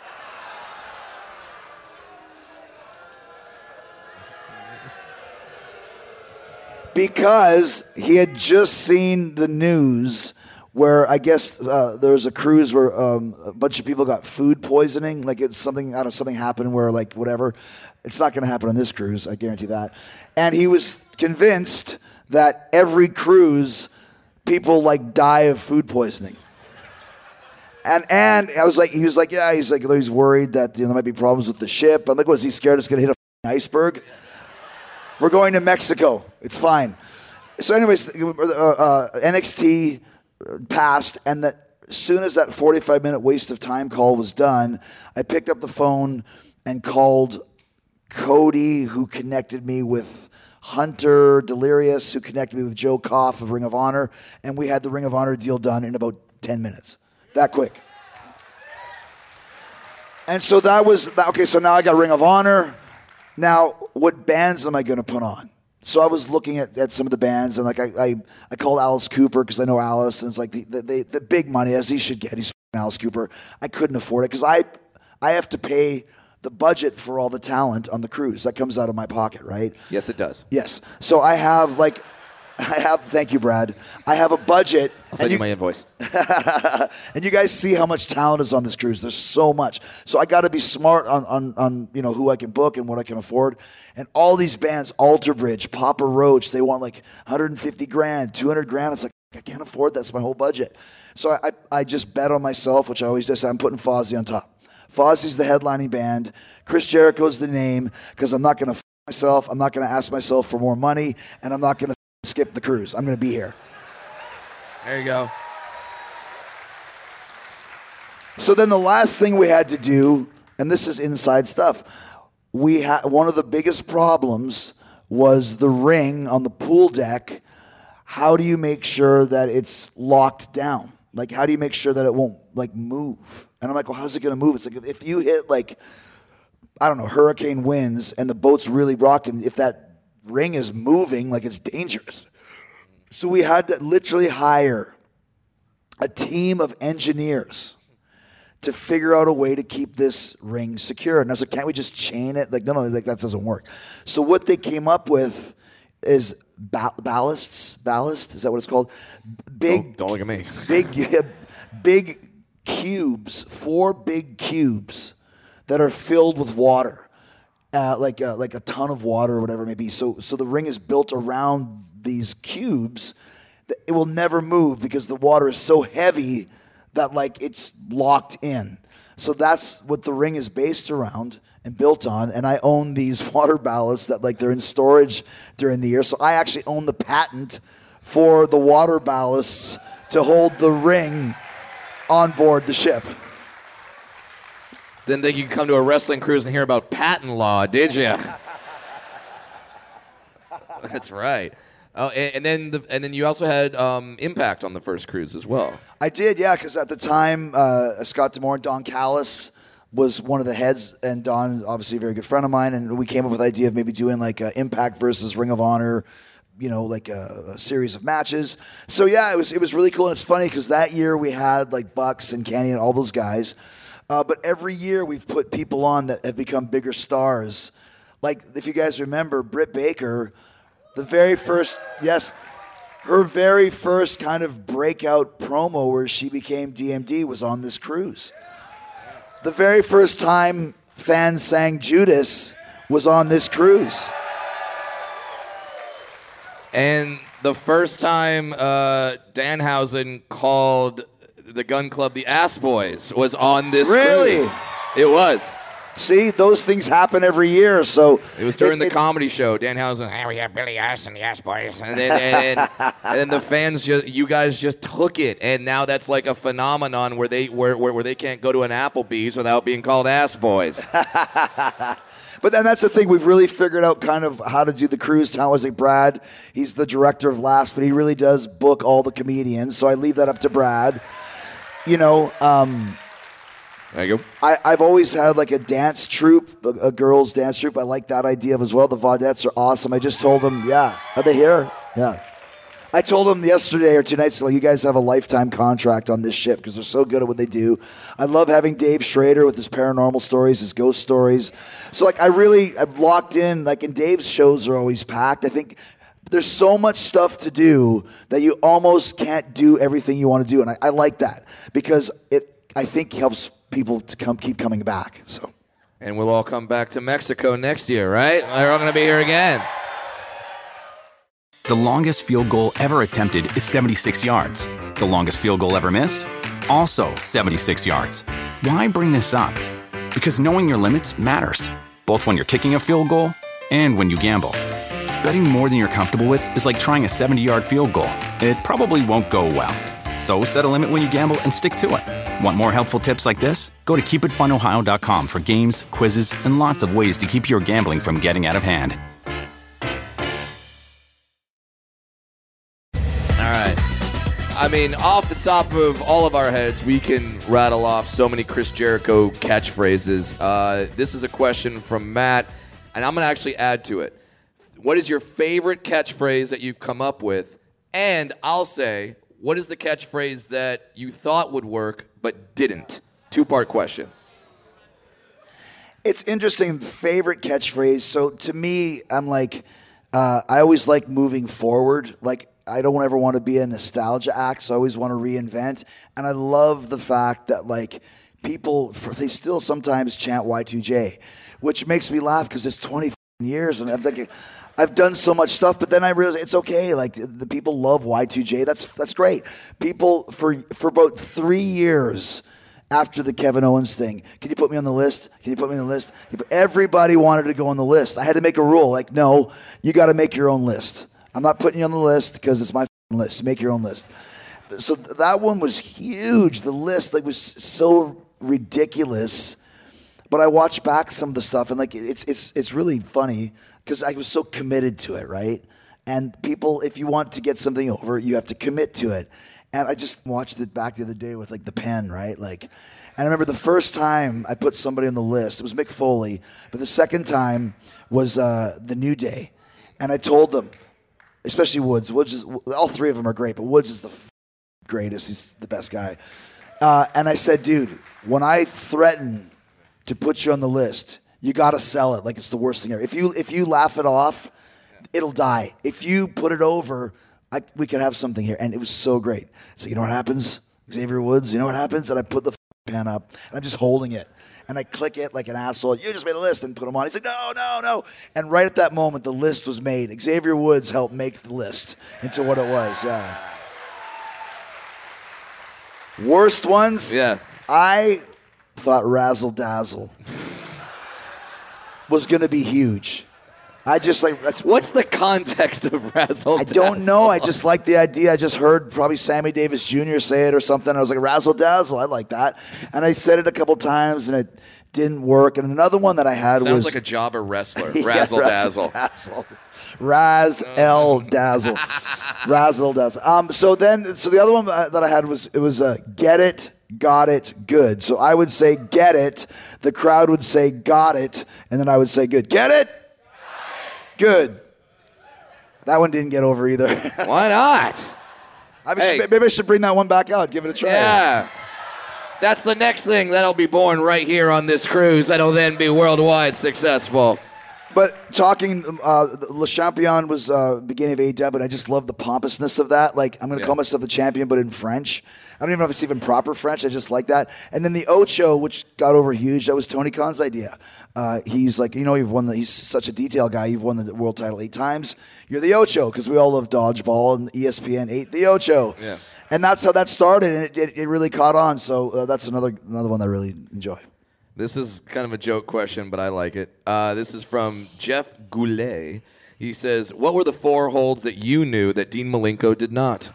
Because he had just seen the news where I guess uh, there was a cruise where um, a bunch of people got food poisoning. Like it's something, I don't know, something happened where like whatever. It's not going to happen on this cruise, I guarantee that. And he was convinced that every cruise, people like die of food poisoning. And and I was like, he was like, yeah, he's like, he's worried that you know, there might be problems with the ship. I'm like, was he scared it's going to hit a iceberg? We're going to Mexico. It's fine. So anyways, uh, uh, N X T passed, and that as soon as that forty-five minute waste of time call was done, I picked up the phone and called Cody, who connected me with Hunter Delirious, who connected me with Joe Koff of Ring of Honor, and we had the Ring of Honor deal done in about ten minutes. That quick. And so that was, okay, so now I got Ring of Honor. Now, what bands am I going to put on? So I was looking at, at some of the bands, and like I I, I called Alice Cooper because I know Alice, and it's like the, the, the, the big money, as he should get. He's f***ing Alice Cooper. I couldn't afford it because I, I have to pay the budget for all the talent on the cruise. That comes out of my pocket, right? Yes, it does. Yes. So I have like, I have, thank you, Brad. I have a budget. I'll send you, you my invoice. And you guys see how much talent is on this cruise. There's so much. So I got to be smart on, on, on, you know, who I can book and what I can afford. And all these bands, Alter Bridge, Papa Roach, they want like one hundred fifty grand, two hundred grand. It's like, I can't afford that. That's my whole budget. So I, I, I just bet on myself, which I always do. So I'm putting Fozzy on top. Fozzy's the headlining band. Chris Jericho's the name because I'm not going to f- myself. I'm not going to ask myself for more money, and I'm not going to f- skip the cruise. I'm going to be here. There you go. So then the last thing we had to do, and this is inside stuff, we had one of the biggest problems was the ring on the pool deck. How do you make sure that it's locked down? Like, how do you make sure that it won't, like, move? And I'm like, well, how's it going to move? It's like, if you hit, like, I don't know, hurricane winds and the boat's really rocking, if that ring is moving, like, it's dangerous. So we had to literally hire a team of engineers to figure out a way to keep this ring secure. And I was like, can't we just chain it? Like, no, no, like that doesn't work. So what they came up with is ba- ballasts. Ballast, is that what it's called? Big, Don't, don't look at me. big, yeah, big cubes, four big cubes that are filled with water, uh, like uh, like a ton of water or whatever it may be. So, so the ring is built around these cubes. That it will never move because the water is so heavy that like it's locked in. So that's what the ring is based around and built on. And I own these water ballasts that like they're in storage during the year. So I actually own the patent for the water ballasts to hold the ring on board the ship. Didn't think you could come to a wrestling cruise and hear about patent law, did you? That's right. Oh, and, and then the, and then you also had um, Impact on the first cruise as well. I did, yeah, because at the time, uh, Scott D'Amore and Don Callis was one of the heads, and Don is obviously a very good friend of mine, and we came up with the idea of maybe doing like uh, Impact versus Ring of Honor, you know, like a, a series of matches. So yeah, it was it was really cool, and it's funny because that year we had like Bucks and Kenny and all those guys, uh, but every year we've put people on that have become bigger stars. Like if you guys remember, Britt Baker. The very first, yes, her very first kind of breakout promo where she became D M D was on this cruise. The very first time fans sang Judas was on this cruise. And the first time uh, Danhausen called the Gun Club the Ass Boys was on this Really? cruise. It was. See, those things happen every year. So It was during it- the it's- comedy show. Danhausen, hey, we have Billy Ass and the Ass Boys. And then, and, and, and then the fans, just, you guys just took it. And now that's like a phenomenon where they where, where, where they can't go to an Applebee's without being called Ass Boys. But then that's the thing. We've really figured out kind of how to do the cruise. How was it, Brad? He's the director of Last, but he really does book all the comedians. So I leave that up to Brad. You know, um, There you go. I, I've always had like a dance troupe, a, a girls' dance troupe. I like that idea as well. The Vaudettes are awesome. I just told them, yeah. Are they here? Yeah. I told them yesterday or two nights ago, you guys have a lifetime contract on this ship because they're so good at what they do. I love having Dave Schrader with his paranormal stories, his ghost stories. So like I really, I've locked in, like, and Dave's shows are always packed. I think there's so much stuff to do that you almost can't do everything you want to do. And I, I like that because it, I think, helps people to come keep coming back. So, And we'll all come back to Mexico next year, right? They're all going to be here again. The longest field goal ever attempted is seventy-six yards. The longest field goal ever missed? Also seventy-six yards. Why bring this up? Because knowing your limits matters, both when you're kicking a field goal and when you gamble. Betting more than you're comfortable with is like trying a seventy-yard field goal. It probably won't go well. So set a limit when you gamble and stick to it. Want more helpful tips like this? Go to keep it fun ohio dot com for games, quizzes, and lots of ways to keep your gambling from getting out of hand. All right. I mean, off the top of all of our heads, we can rattle off so many Chris Jericho catchphrases. Uh, this is a question from Matt, and I'm going to actually add to it. What is your favorite catchphrase that you've come up with? And I'll say, what is the catchphrase that you thought would work but didn't? Two-part question. it's interesting. Favorite catchphrase. So to me, I'm like, uh, I always like moving forward. Like, I don't ever want to be a nostalgia act, so I always want to reinvent. And I love the fact that, like, people, they still sometimes chant Y two J, which makes me laugh because it's twenty years, and I'm thinking, I've done so much stuff, but then I realized it's okay. Like the people love Y two J. That's that's great. People for for about three years after the Kevin Owens thing, can you put me on the list? Can you put me on the list? Everybody wanted to go on the list. I had to make a rule. Like, no, you got to make your own list. I'm not putting you on the list because it's my list. Make your own list. So th- that one was huge. The list like was so ridiculous. But I watched back some of the stuff, and like it's it's it's really funny because I was so committed to it, right? And people, if you want to get something over, you have to commit to it. And I just watched it back the other day with like the pen, right? Like, and I remember the first time I put somebody on the list, it was Mick Foley, but the second time was uh, the New Day, and I told them, especially Woods. Woods is all three of them are great, but Woods is the f- greatest. He's the best guy. Uh, and I said, dude, when I threaten to put you on the list, you got to sell it like it's the worst thing ever. If you if you laugh it off, it'll die. If you put it over, I, we could have something here. And it was so great. So you know what happens? Xavier Woods, you know what happens? And I put the pen up, and I'm just holding it. And I click it like an asshole. You just made a list and put him on. He's like, no, no, no. And right at that moment, the list was made. Xavier Woods helped make the list into what it was. Yeah. Worst ones? Yeah. I thought Razzle Dazzle was going to be huge. I just like that's What's the context of Razzle I don't know. I just like the idea. I just heard probably Sammy Davis Junior say it or something. I was like, Razzle Dazzle. I like that. And I said it a couple times and it didn't work. And another one that I had Sounds was like a jobber wrestler. Yeah, Razzle Razzle Dazzle. Dazzle. Raz L Dazzle. Razzle Dazzle. Um, so then, so the other one that I had was, it was uh, Get It, Got It, Good. So I would say Get It. The crowd would say Got It. And then I would say Good. Get it? Good. That one didn't get over either. Why not? I Hey. should, maybe I should bring that one back out. Give it a try. Yeah. That's the next thing that'll be born right here on this cruise. That'll then be worldwide successful. But talking, uh, Le Champion was uh, beginning of A E W, and I just love the pompousness of that. Like, I'm going to Yeah. call myself the champion, but in French. I don't even know if it's even proper French. I just like that. And then the Ocho, which got over huge, that was Tony Khan's idea. Uh, he's like, you know, you've won the, he's such a detail guy. You've won the world title eight times. You're the Ocho, because we all love dodgeball, and E S P N ate the Ocho. Yeah. And that's how that started, and it, it, it really caught on. So uh, that's another another one that I really enjoy. This is kind of a joke question, but I like it. Uh, this is from Jeff Goulet. He says, what were the four holds that you knew that Dean Malenko did not?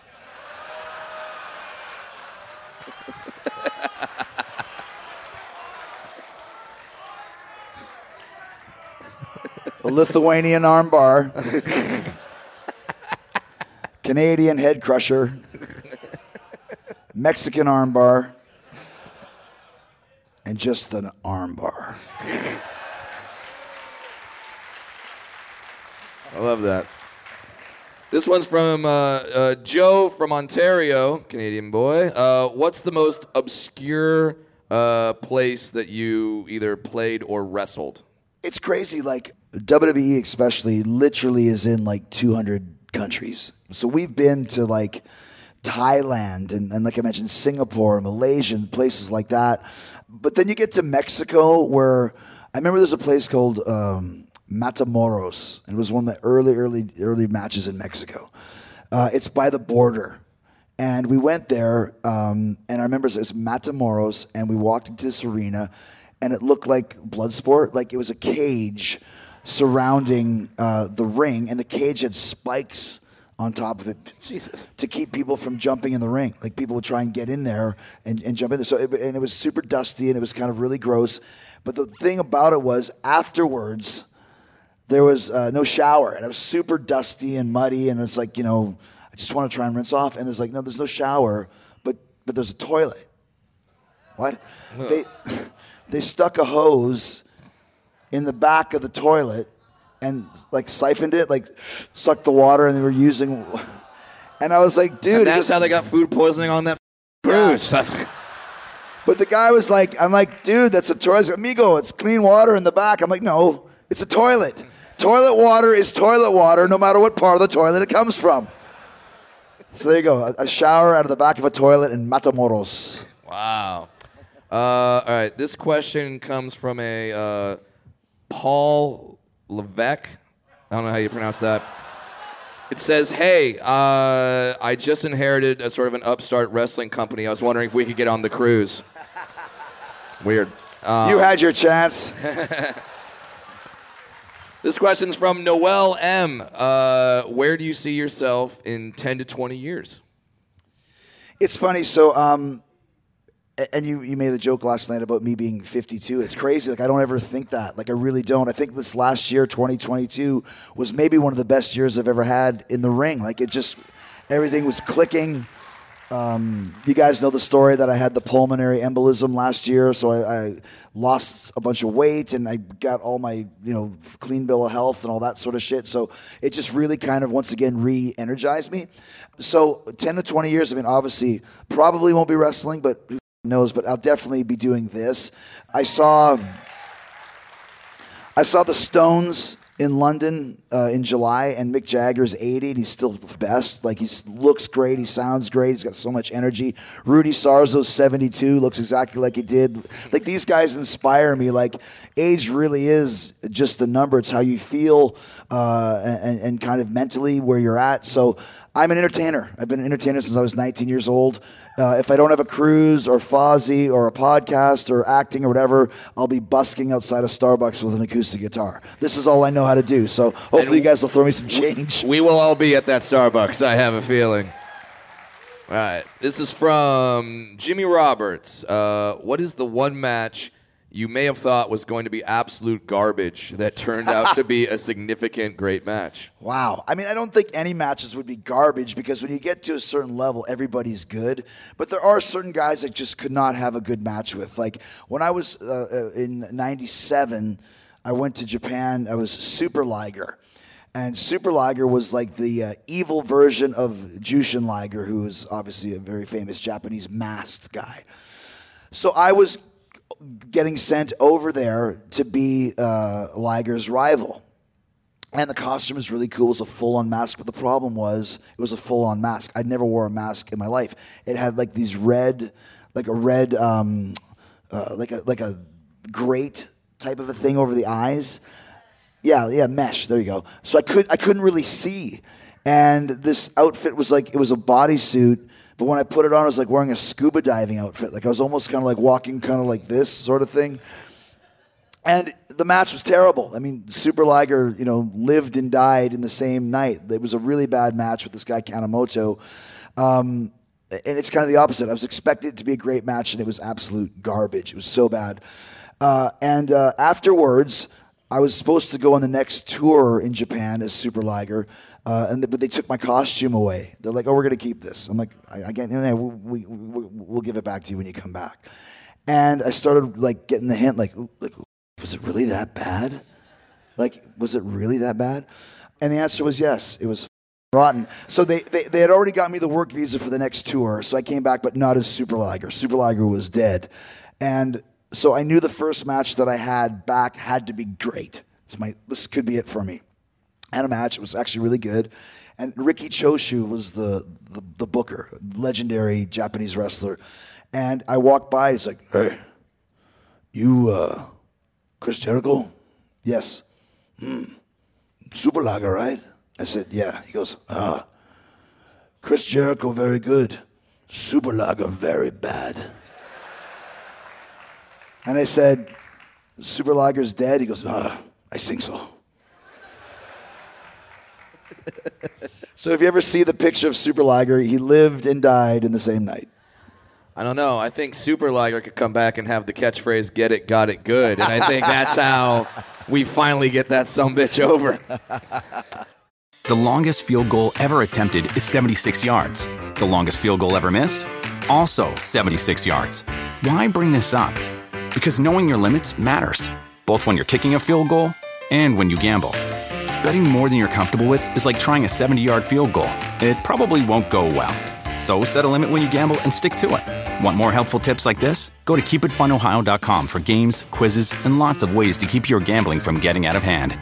A Lithuanian armbar, Canadian head crusher, Mexican armbar, and just an armbar. I love that. This one's from uh, uh, Joe from Ontario, Canadian boy. Uh, what's the most obscure uh, place that you either played or wrestled? It's crazy. Like W W E, especially, literally is in like two hundred countries. So we've been to like Thailand and, and like I mentioned, Singapore, Malaysia, and places like that. But then you get to Mexico, where I remember there's a place called um, Matamoros, and it was one of the early, early, early matches in Mexico. Uh, it's by the border. And we went there, um, and I remember it was Matamoros, and we walked into this arena, and it looked like Bloodsport, like it was a cage surrounding uh, the ring, and the cage had spikes on top of it. Jesus. To keep people from jumping in the ring. Like people would try and get in there and, and jump in there. So it, and it was super dusty and it was kind of really gross. But the thing about it was afterwards, there was uh, no shower, and it was super dusty and muddy, and it's like, you know, I just want to try and rinse off. And there's like, no, there's no shower, but but there's a toilet. What? They they stuck a hose in the back of the toilet and like siphoned it, like sucked the water, and they were using. And I was like, dude, And that's just, how they got food poisoning on that cruise. But the guy was like, I'm like, dude, that's a toilet. Amigo, it's clean water in the back. I'm like, no, it's a toilet. Toilet water is toilet water, no matter what part of the toilet it comes from. So there you go, a, a shower out of the back of a toilet in Matamoros. Wow. Uh, all right, this question comes from a uh, Paul Levesque. I don't know how you pronounce that. It says, hey, uh, I just inherited a sort of an upstart wrestling company. I was wondering if we could get on the cruise. Weird. Um, you had your chance. This question's from Noel M. Uh, where do you see yourself in ten to twenty years? It's funny. So, um, and you, you made a joke last night about me being fifty-two. It's crazy. Like, I don't ever think that. Like, I really don't. I think this last year, twenty twenty-two, was maybe one of the best years I've ever had in the ring. Like, it just, everything was clicking. Um, you guys know the story that I had the pulmonary embolism last year, so I, I lost a bunch of weight, and I got all my, you know, clean bill of health and all that sort of shit. So it just really kind of, once again, re-energized me. So ten to twenty years, I mean, obviously, probably won't be wrestling, but who knows, but I'll definitely be doing this. I saw I saw the Stones in London uh, in July, and Mick Jagger's eighty, and he's still the best. Like, he looks great, he sounds great, he's got so much energy. Rudy Sarzo's seventy-two, looks exactly like he did. Like, these guys inspire me. Like, age really is just a number. It's how you feel uh, and, and kind of mentally where you're at. So I'm an entertainer. I've been an entertainer since I was nineteen years old. Uh, if I don't have a cruise or Fozzy or a podcast or acting or whatever, I'll be busking outside of Starbucks with an acoustic guitar. This is all I know how to do. So hopefully and you guys will throw me some change. We will all be at that Starbucks, I have a feeling. All right. This is from Jimmy Roberts. Uh, what is the one match you may have thought was going to be absolute garbage that turned out to be a significant, great match? Wow. I mean, I don't think any matches would be garbage, because when you get to a certain level, everybody's good. But there are certain guys that just could not have a good match with. Like, when I was uh, in ninety-seven, I went to Japan. I was Super Liger. And Super Liger was like the uh, evil version of Jushin Liger, who was obviously a very famous Japanese masked guy. So I was getting sent over there to be uh, Liger's rival. And the costume was really cool. It was a full-on mask, but the problem was it was a full-on mask. I'd never wore a mask in my life. It had like these red, like a red, um, uh, like a like a grate type of a thing over the eyes. Yeah, yeah, mesh. There you go. So I could I couldn't really see, and this outfit was like, it was a bodysuit. But when I put it on, I was like wearing a scuba diving outfit. Like, I was almost kind of like walking kind of like this sort of thing. And the match was terrible. I mean, Super Liger, you know, lived and died in the same night. It was a really bad match with this guy, Kanemoto. Um, and it's kind of the opposite. I was expecting it to be a great match, and it was absolute garbage. It was so bad. Uh, and uh, afterwards, I was supposed to go on the next tour in Japan as Super Liger, uh, and but they took my costume away. They're like, "Oh, we're going to keep this." I'm like, "I, I get, no, we, we, we, we'll give it back to you when you come back." And I started like getting the hint, like, like, was it really that bad? Like, was it really that bad? And the answer was yes. It was rotten. So they, they they had already got me the work visa for the next tour. So I came back, but not as Super Liger. Super Liger was dead, and so I knew the first match that I had back had to be great. It's my, this could be it for me. I had a match. It was actually really good. And Riki Choshu was the, the, the booker, legendary Japanese wrestler. And I walked by. He's like, "Hey, you uh, Chris Jericho?" "Yes." Hmm. "Super Liger, right?" I said, "Yeah." He goes, "Ah, Chris Jericho, very good. Super Liger, very bad." And I said, "Super Liger's dead?" He goes, "Ah, I think so." So if you ever see the picture of Super Liger, he lived and died in the same night. I don't know. I think Super Liger could come back and have the catchphrase, "Get it, got it, good." And I think that's how we finally get that sumbitch over. The longest field goal ever attempted is seventy-six yards. The longest field goal ever missed? Also seventy-six yards. Why bring this up? Because knowing your limits matters, both when you're kicking a field goal and when you gamble. Betting more than you're comfortable with is like trying a seventy-yard field goal. It probably won't go well. So set a limit when you gamble and stick to it. Want more helpful tips like this? Go to keep it fun ohio dot com for games, quizzes, and lots of ways to keep your gambling from getting out of hand.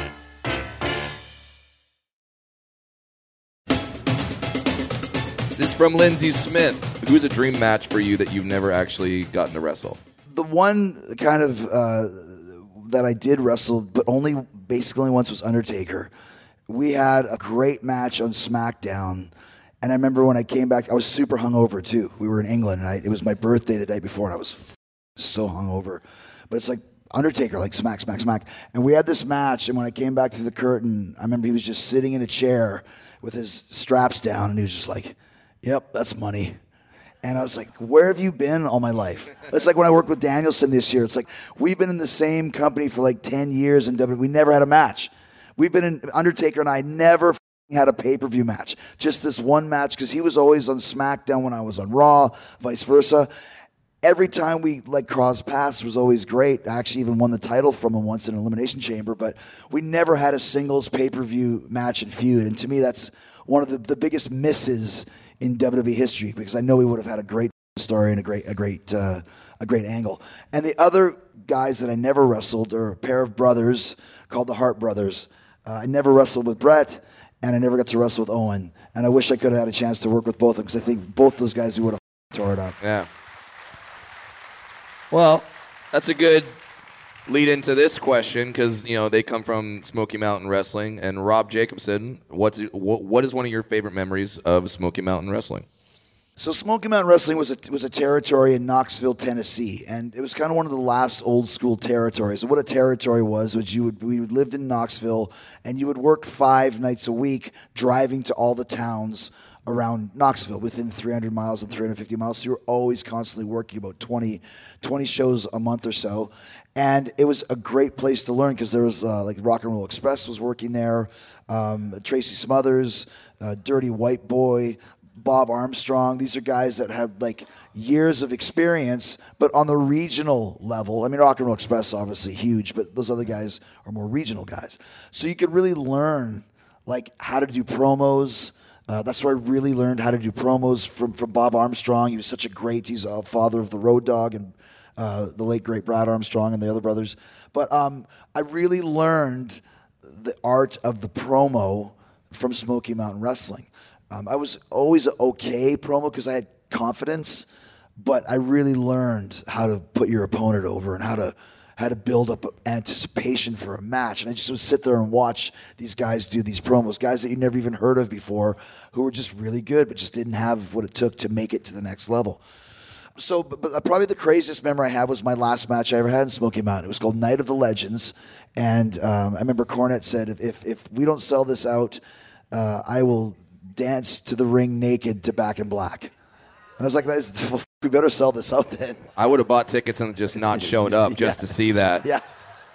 This is from Lindsay Smith. Who's a dream match for you that you've never actually gotten to wrestle? The one kind of uh, that I did wrestle, but only basically only once was Undertaker. We had a great match on SmackDown. And I remember when I came back, I was super hungover too. We were in England, and I, it was my birthday the day before, and I was f- so hungover. But it's like Undertaker, like smack, smack, smack. And we had this match, and when I came back through the curtain, I remember he was just sitting in a chair with his straps down, and he was just like, yep, that's money. And I was like, where have you been all my life? It's like when I worked with Danielson this year. It's like we've been in the same company for like ten years, and we never had a match. We've been in, Undertaker and I never had a pay-per-view match. Just this one match, because he was always on SmackDown when I was on Raw, vice versa. Every time we like crossed paths was always great. I actually even won the title from him once in an Elimination Chamber, but we never had a singles pay-per-view match and feud. And to me, that's one of the, the biggest misses in W W E history, because I know we would have had a great story and a great a great uh, a great angle. And the other guys that I never wrestled are a pair of brothers called the Hart Brothers. Uh, I never wrestled with Brett, and I never got to wrestle with Owen. And I wish I could have had a chance to work with both of them, because I think both those guys we would have tore it up. Yeah. Well, that's a good lead into this question, because you know they come from Smoky Mountain Wrestling. And Rob Jacobson, what's what, what is one of your favorite memories of Smoky Mountain Wrestling? So Smoky Mountain Wrestling was a, was a territory in Knoxville, Tennessee, and it was kind of one of the last old school territories. So what a territory was, was you would we lived in Knoxville, and you would work five nights a week driving to all the towns around Knoxville within three hundred miles and three hundred fifty miles. So you were always constantly working about twenty, twenty shows a month or so. And it was a great place to learn, because there was uh, like Rock and Roll Express was working there, um, Tracy Smothers, uh, Dirty White Boy, Bob Armstrong. These are guys that have like years of experience, but on the regional level. I mean, Rock and Roll Express obviously huge, but those other guys are more regional guys. So you could really learn like how to do promos. Uh, that's where I really learned how to do promos from, from Bob Armstrong. He was such a great, he's a father of the Road Dogg and uh, the late great Brad Armstrong and the other brothers. But um, I really learned the art of the promo from Smoky Mountain Wrestling. Um, I was always an okay promo because I had confidence, but I really learned how to put your opponent over and how to how to build up anticipation for a match. And I just would sit there and watch these guys do these promos, guys that you never even heard of before, who were just really good, but just didn't have what it took to make it to the next level. So but, but probably the craziest memory I had was my last match I ever had in Smoky Mountain. It was called Night of the Legends. And um, I remember Cornette said, if, if we don't sell this out, uh, I will dance to the ring naked to Back in Black. And I was like, well, we better sell this out then. I would have bought tickets and just not showed up just Yeah. to see that. Yeah.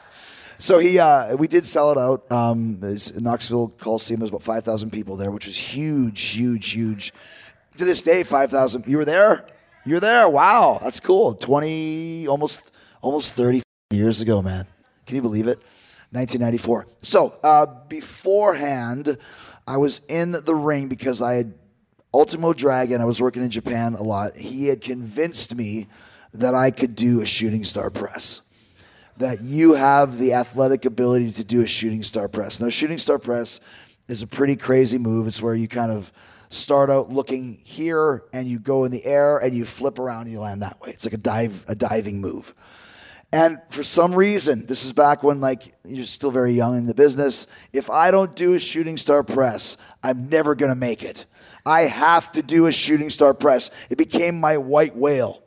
So he, uh, we did sell it out. Um, Knoxville Coliseum, there was about five thousand people there, which was huge, huge, huge. To this day, five thousand. You were there? You were there? Wow, that's cool. twenty, almost, almost thirty years ago, man. Can you believe it? nineteen ninety-four. So uh, beforehand, I was in the ring because I had Ultimo Dragon. I was working in Japan a lot. He had convinced me that I could do a shooting star press, that you have the athletic ability to do a shooting star press. Now, shooting star press is a pretty crazy move. It's where you kind of start out looking here and you go in the air and you flip around and you land that way. It's like a dive, a diving move. And for some reason, this is back when like you're still very young in the business. If I don't do a shooting star press, I'm never going to make it. I have to do a shooting star press. It became my white whale.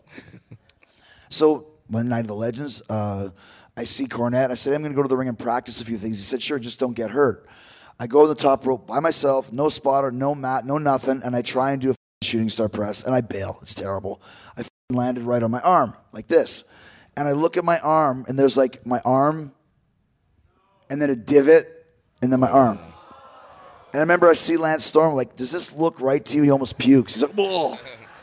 So one night of the Legends, uh, I see Cornette. I said, I'm going to go to the ring and practice a few things. He said, sure, just don't get hurt. I go to the top rope by myself, no spotter, no mat, no nothing, and I try and do a shooting star press, and I bail. It's terrible. I landed right on my arm, like this. And I look at my arm, and there's like my arm, and then a divot, and then my arm. And I remember I see Lance Storm, like, does this look right to you? He almost pukes. He's like, whoa.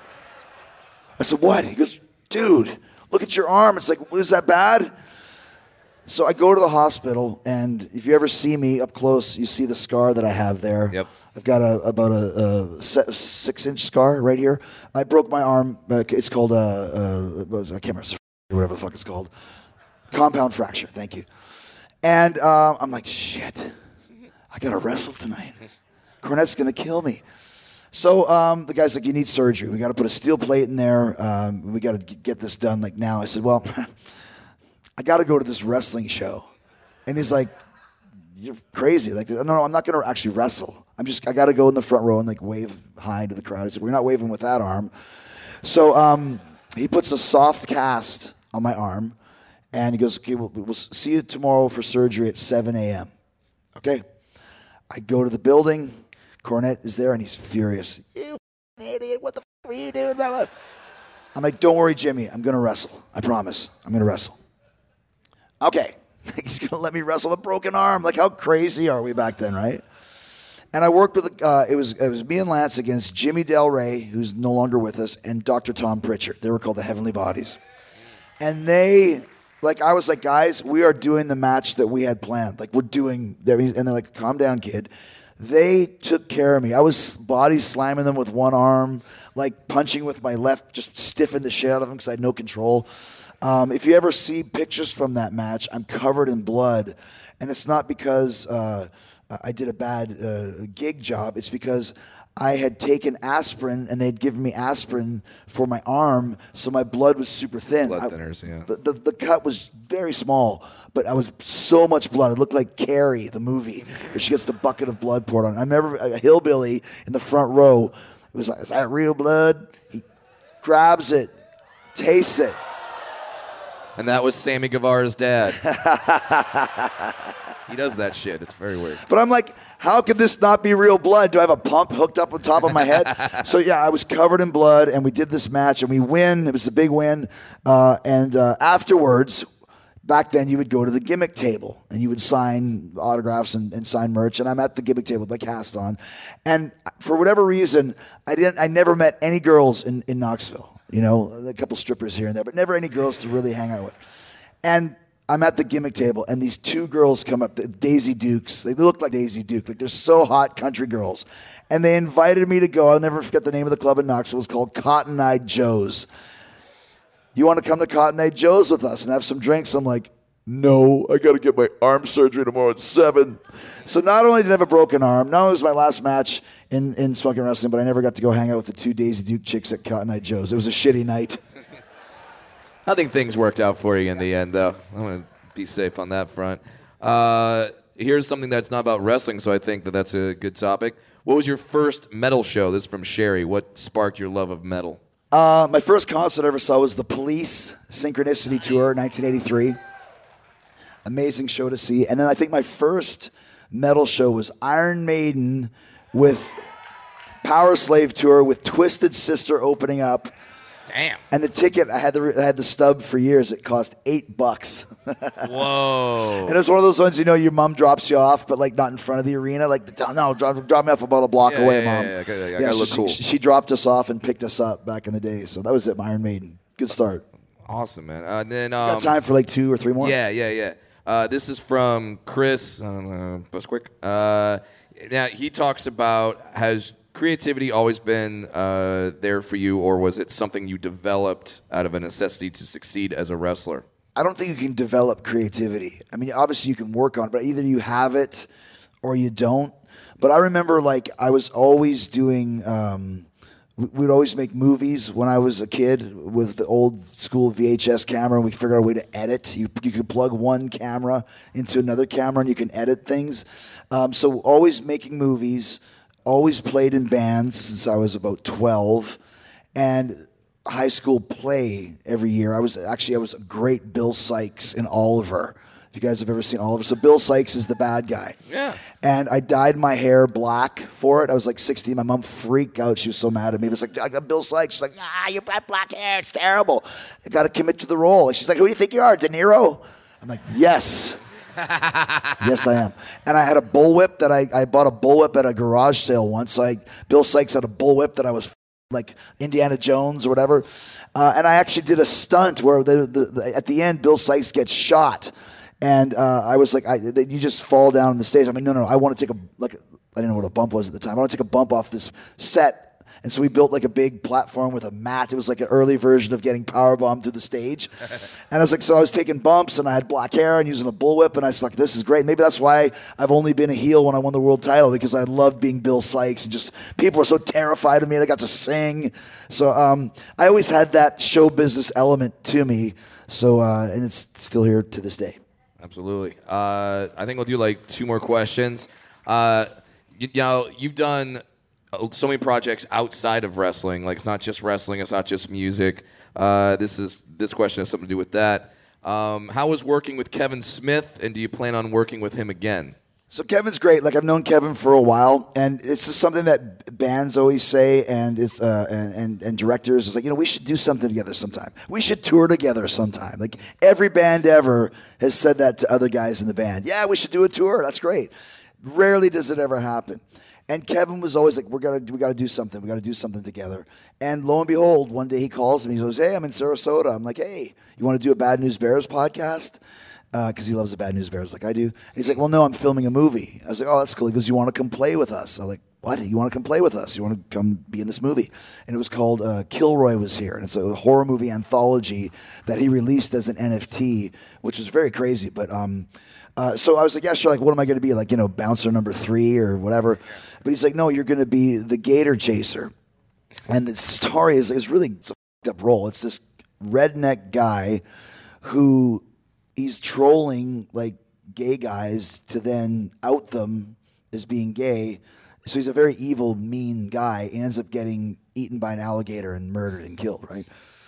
I said, what? He goes, dude, look at your arm. It's like, is that bad? So I go to the hospital, and if you ever see me up close, you see the scar that I have there. Yep. I've got a, about a, a six-inch scar right here. I broke my arm. Uh, it's called, a, a, I can't remember, whatever the fuck it's called. Compound fracture, thank you. And uh, I'm like, shit, I got to wrestle tonight. Cornette's going to kill me. So um, the guy's like, you need surgery. We got to put a steel plate in there. Um, we got to get this done like now. I said, well, I got to go to this wrestling show. And he's like, you're crazy. Like, no, no, I'm not going to actually wrestle. I'm just, I got to go in the front row and like wave hi to the crowd. He said, we're not waving with that arm. So um, he puts a soft cast on my arm, and he goes, okay, we'll, we'll see you tomorrow for surgery at seven a.m. Okay. I go to the building. Cornette is there, and he's furious. You idiot, what the f*** are you doing? Blah, blah. I'm like, don't worry, Jimmy. I'm going to wrestle. I promise. I'm going to wrestle. Okay. He's going to let me wrestle a broken arm. Like, how crazy are we back then, right? And I worked with, uh, it was it was me and Lance against Jimmy Del Rey, who's no longer with us, and Doctor Tom Pritchard. They were called the Heavenly Bodies. And they, like, I was like, guys, we are doing the match that we had planned. Like, we're doing, and they're like, calm down, kid. They took care of me. I was body slamming them with one arm, like punching with my left, just stiffened the shit out of them because I had no control. Um, if you ever see pictures from that match, I'm covered in blood. And it's not because uh, I did a bad uh, gig job. It's because I had taken aspirin, and they'd given me aspirin for my arm, so my blood was super thin. Blood thinners, yeah. The, the, the cut was very small, but I was so much blood. It looked like Carrie, the movie, where she gets the bucket of blood poured on. I remember a hillbilly in the front row. It was like, is that real blood? He grabs it, tastes it. And that was Sammy Guevara's dad. He does that shit. It's very weird. But I'm like, how could this not be real blood? Do I have a pump hooked up on top of my head? So, yeah, I was covered in blood, and we did this match, and we win. It was the big win. Uh, and uh, afterwards, back then, you would go to the gimmick table, and you would sign autographs and, and sign merch. And I'm at the gimmick table with my cast on. And for whatever reason, I didn't. I never met any girls in, in Knoxville. You know, a couple strippers here and there, but never any girls to really hang out with. And I'm at the gimmick table, and these two girls come up, the Daisy Dukes. They look like Daisy Duke. Like, they're so hot, country girls. And they invited me to go. I'll never forget the name of the club in Knoxville. It was called Cotton Eye Joe's. You want to come to Cotton Eye Joe's with us and have some drinks? I'm like, no, I got to get my arm surgery tomorrow at seven. So not only did I have a broken arm, not only was my last match in, in Smoking Wrestling, but I never got to go hang out with the two Daisy Duke chicks at Cotton Eye Joe's. It was a shitty night. I think things worked out for you in the end, though. I'm going to be safe on that front. Uh, here's something that's not about wrestling, so I think that that's a good topic. What was your first metal show? This is from Sherry. What sparked your love of metal? Uh, my first concert I ever saw was the Police Synchronicity Tour, nineteen eighty-three. Amazing show to see. And then I think my first metal show was Iron Maiden with Power Slave Tour with Twisted Sister opening up. Damn. And the ticket, I had the I had the stub for years. It cost eight bucks. Whoa. And it's one of those ones, you know, your mom drops you off, but like not in front of the arena. Like, no, drop, drop me off about a block Yeah, away, yeah, mom. yeah, yeah. I gotta- I gotta so look she, cool. she, she dropped us off and picked us up back in the day. So that was it, my Iron Maiden. Good start. Awesome, man. Uh, and then um, Got time for like two or three more? Yeah, yeah, yeah. Uh, this is from Chris uh, Busquick. Uh, now, he talks about, has creativity always been uh, there for you, or was it something you developed out of a necessity to succeed as a wrestler? I don't think you can develop creativity. I mean, obviously you can work on it, but either you have it or you don't. But I remember, like, I was always doing... Um, We'd always make movies when I was a kid with the old school V H S camera, and we figured out a way to edit. You, you could plug one camera into another camera, and you can edit things. Um, so always making movies, always played in bands since I was about twelve, and high school play every year. I was actually I was a great Bill Sykes in Oliver. If you guys have ever seen Oliver. So Bill Sykes is the bad guy. Yeah. And I dyed my hair black for it. I was like sixteen. My mom freaked out. She was so mad at me. It was like, I got Bill Sykes. She's like, ah, you got black hair. It's terrible. I got to commit to the role. Like, she's like, who do you think you are, De Niro? I'm like, yes. Yes, I am. And I had a bullwhip that I, I bought a bullwhip at a garage sale once. So I, Bill Sykes had a bullwhip that I was like Indiana Jones or whatever. Uh, and I actually did a stunt where the, the, the, at the end, Bill Sykes gets shot. And uh, I was like, I, you just fall down on the stage. I'm like, no, no, I want to take a, like, I didn't know what a bump was at the time. I want to take a bump off this set. And so we built like a big platform with a mat. It was like an early version of getting powerbombed through the stage. And I was like, so I was taking bumps, and I had black hair and using a bullwhip. And I was like, this is great. Maybe that's why I've only been a heel when I won the world title, because I loved being Bill Sykes. And just people were so terrified of me. And I got to sing. So um, I always had that show business element to me. So, uh, and it's still here to this day. Absolutely. Uh, I think we'll do like two more questions. Uh, you, you know, you've done so many projects outside of wrestling. Like, it's not just wrestling. It's not just music. Uh, this is this question has something to do with that. Um, how was working with Kevin Smith, and do you plan on working with him again? So Kevin's great. Like, I've known Kevin for a while, and it's just something that bands always say, and it's uh, and, and and directors is like, you know, we should do something together sometime. We should tour together sometime. Like, every band ever has said that to other guys in the band. Yeah, we should do a tour. That's great. Rarely does it ever happen. And Kevin was always like, "We're gonna, we got to do something. We got to do something together." And lo and behold, one day he calls me. He goes, "Hey, I'm in Sarasota." I'm like, "Hey, you want to do a Bad News Bears podcast?" Because uh, he loves the Bad News Bears like I do. And he's like, "Well, no, I'm filming a movie." I was like, "Oh, that's cool." He goes, "You want to come play with us?" I was like, "What? You want to come play with us? You want to come be in this movie?" And it was called uh, Kilroy Was Here. And it's a horror movie anthology that he released as an N F T, which was very crazy. But um, uh, so I was like, "Yeah, sure. Like, what am I going to be? Like, you know, bouncer number three or whatever?" But he's like, "No, you're going to be the Gator Chaser." And the story is, is really it's a f***ed up role. It's this redneck guy who... he's trolling like gay guys to then out them as being gay. So he's a very evil, mean guy. He ends up getting eaten by an alligator and murdered and killed, right?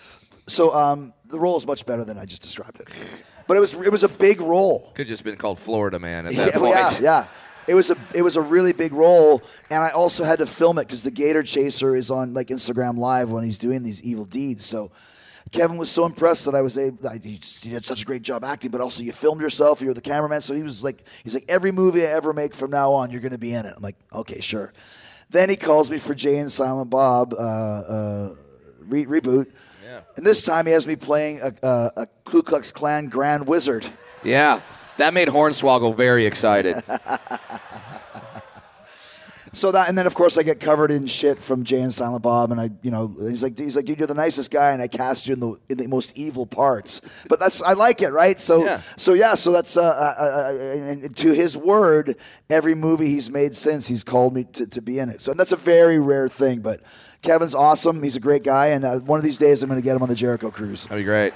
So um, the role is much better than I just described it. But it was it was a big role. Could have just been called Florida Man at that yeah, point. Yeah, yeah. It was a it was a really big role, and I also had to film it because the Gator Chaser is on like Instagram Live when he's doing these evil deeds. So Kevin was so impressed that I was able. I, he, just, he did such a great job acting, but also you filmed yourself. You're the cameraman, so he was like, he's like, every movie I ever make from now on, you're going to be in it. I'm like, okay, sure. Then he calls me for Jay and Silent Bob uh, uh, re- reboot, yeah. And this time he has me playing a, a, a Ku Klux Klan Grand Wizard. Yeah, that made Hornswoggle very excited. So that, and then of course I get covered in shit from Jay and Silent Bob, and I, you know, he's like, he's like, dude, you're the nicest guy, and I cast you in the in the most evil parts. But that's, I like it, right? So, yeah. so yeah, so that's, uh, uh, uh, and to his word, every movie he's made since, he's called me to, to be in it. So that's a very rare thing. But Kevin's awesome. He's a great guy, and uh, one of these days I'm going to get him on the Jericho Cruise. That'd be great.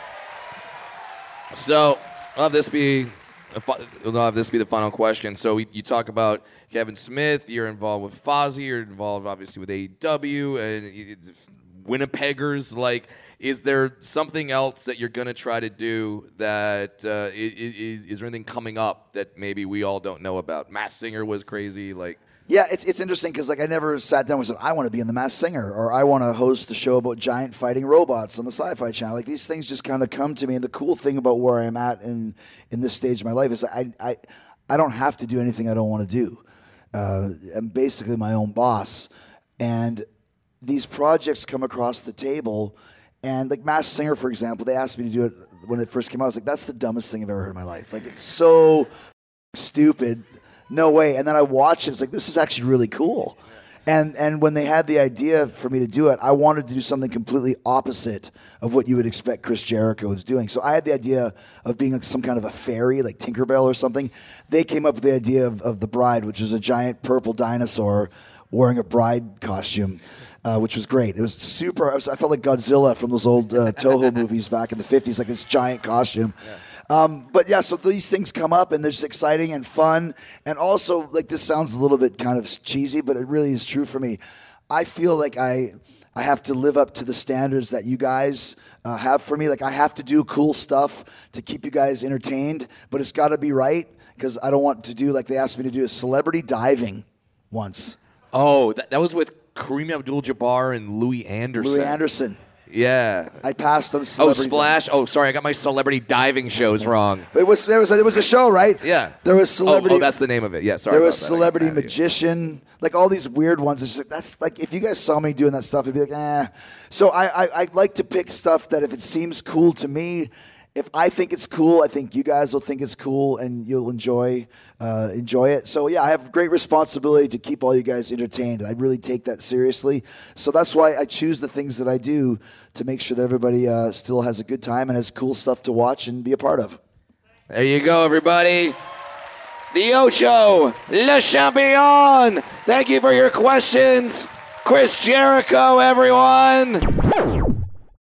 So I'll have this be. We'll have this be the final question. So we, you talk about Kevin Smith. You're involved with Fozzy. You're involved, obviously, with A E W and Winnipeggers. Like, is there something else that you're going to try to do that uh, is, is there anything coming up that maybe we all don't know about? Masked Singer was crazy. Like, yeah, it's it's interesting because like I never sat down and said I want to be in the Masked Singer or I want to host a show about giant fighting robots on the Sci-Fi Channel. Like these things just kind of come to me. And the cool thing about where I'm at in in this stage of my life is I I I don't have to do anything I don't want to do. Uh, I'm basically my own boss, and these projects come across the table. And like Masked Singer, for example, they asked me to do it when it first came out. I was like, that's the dumbest thing I've ever heard in my life. Like it's so stupid. No way. And then I watched it. It's like, this is actually really cool. And and when they had the idea for me to do it, I wanted to do something completely opposite of what you would expect Chris Jericho was doing. So I had the idea of being like some kind of a fairy, like Tinkerbell or something. They came up with the idea of, of the Bride, which was a giant purple dinosaur wearing a bride costume, uh, which was great. It was super. I, was, I felt like Godzilla from those old uh, Toho movies back in the fifties, like this giant costume. Yeah. Um, but yeah, so these things come up and they're just exciting and fun. And also, like this sounds a little bit kind of cheesy, but it really is true for me. I feel like I I have to live up to the standards that you guys uh, have for me. Like I have to do cool stuff to keep you guys entertained, but it's got to be right because I don't want to do like they asked me to do a celebrity diving once. Oh, that, that was with Kareem Abdul-Jabbar and Louis Anderson. Louis Anderson. Yeah. I passed on celebrity. Oh, Splash. Oh, sorry, I got my celebrity diving shows wrong. It was there was a, it was a show, right? Yeah. There was celebrity. Oh, oh that's the name of it. Yeah, sorry. There was about celebrity that. magician, like all these weird ones. It's just like, that's like if you guys saw me doing that stuff, it'd be like, eh. So I, I I like to pick stuff that if it seems cool to me. If I think it's cool, I think you guys will think it's cool, and you'll enjoy uh, enjoy it. So yeah, I have great responsibility to keep all you guys entertained. I really take that seriously. So that's why I choose the things that I do to make sure that everybody uh, still has a good time and has cool stuff to watch and be a part of. There you go, everybody. The Ocho, Le Champion. Thank you for your questions. Chris Jericho, everyone.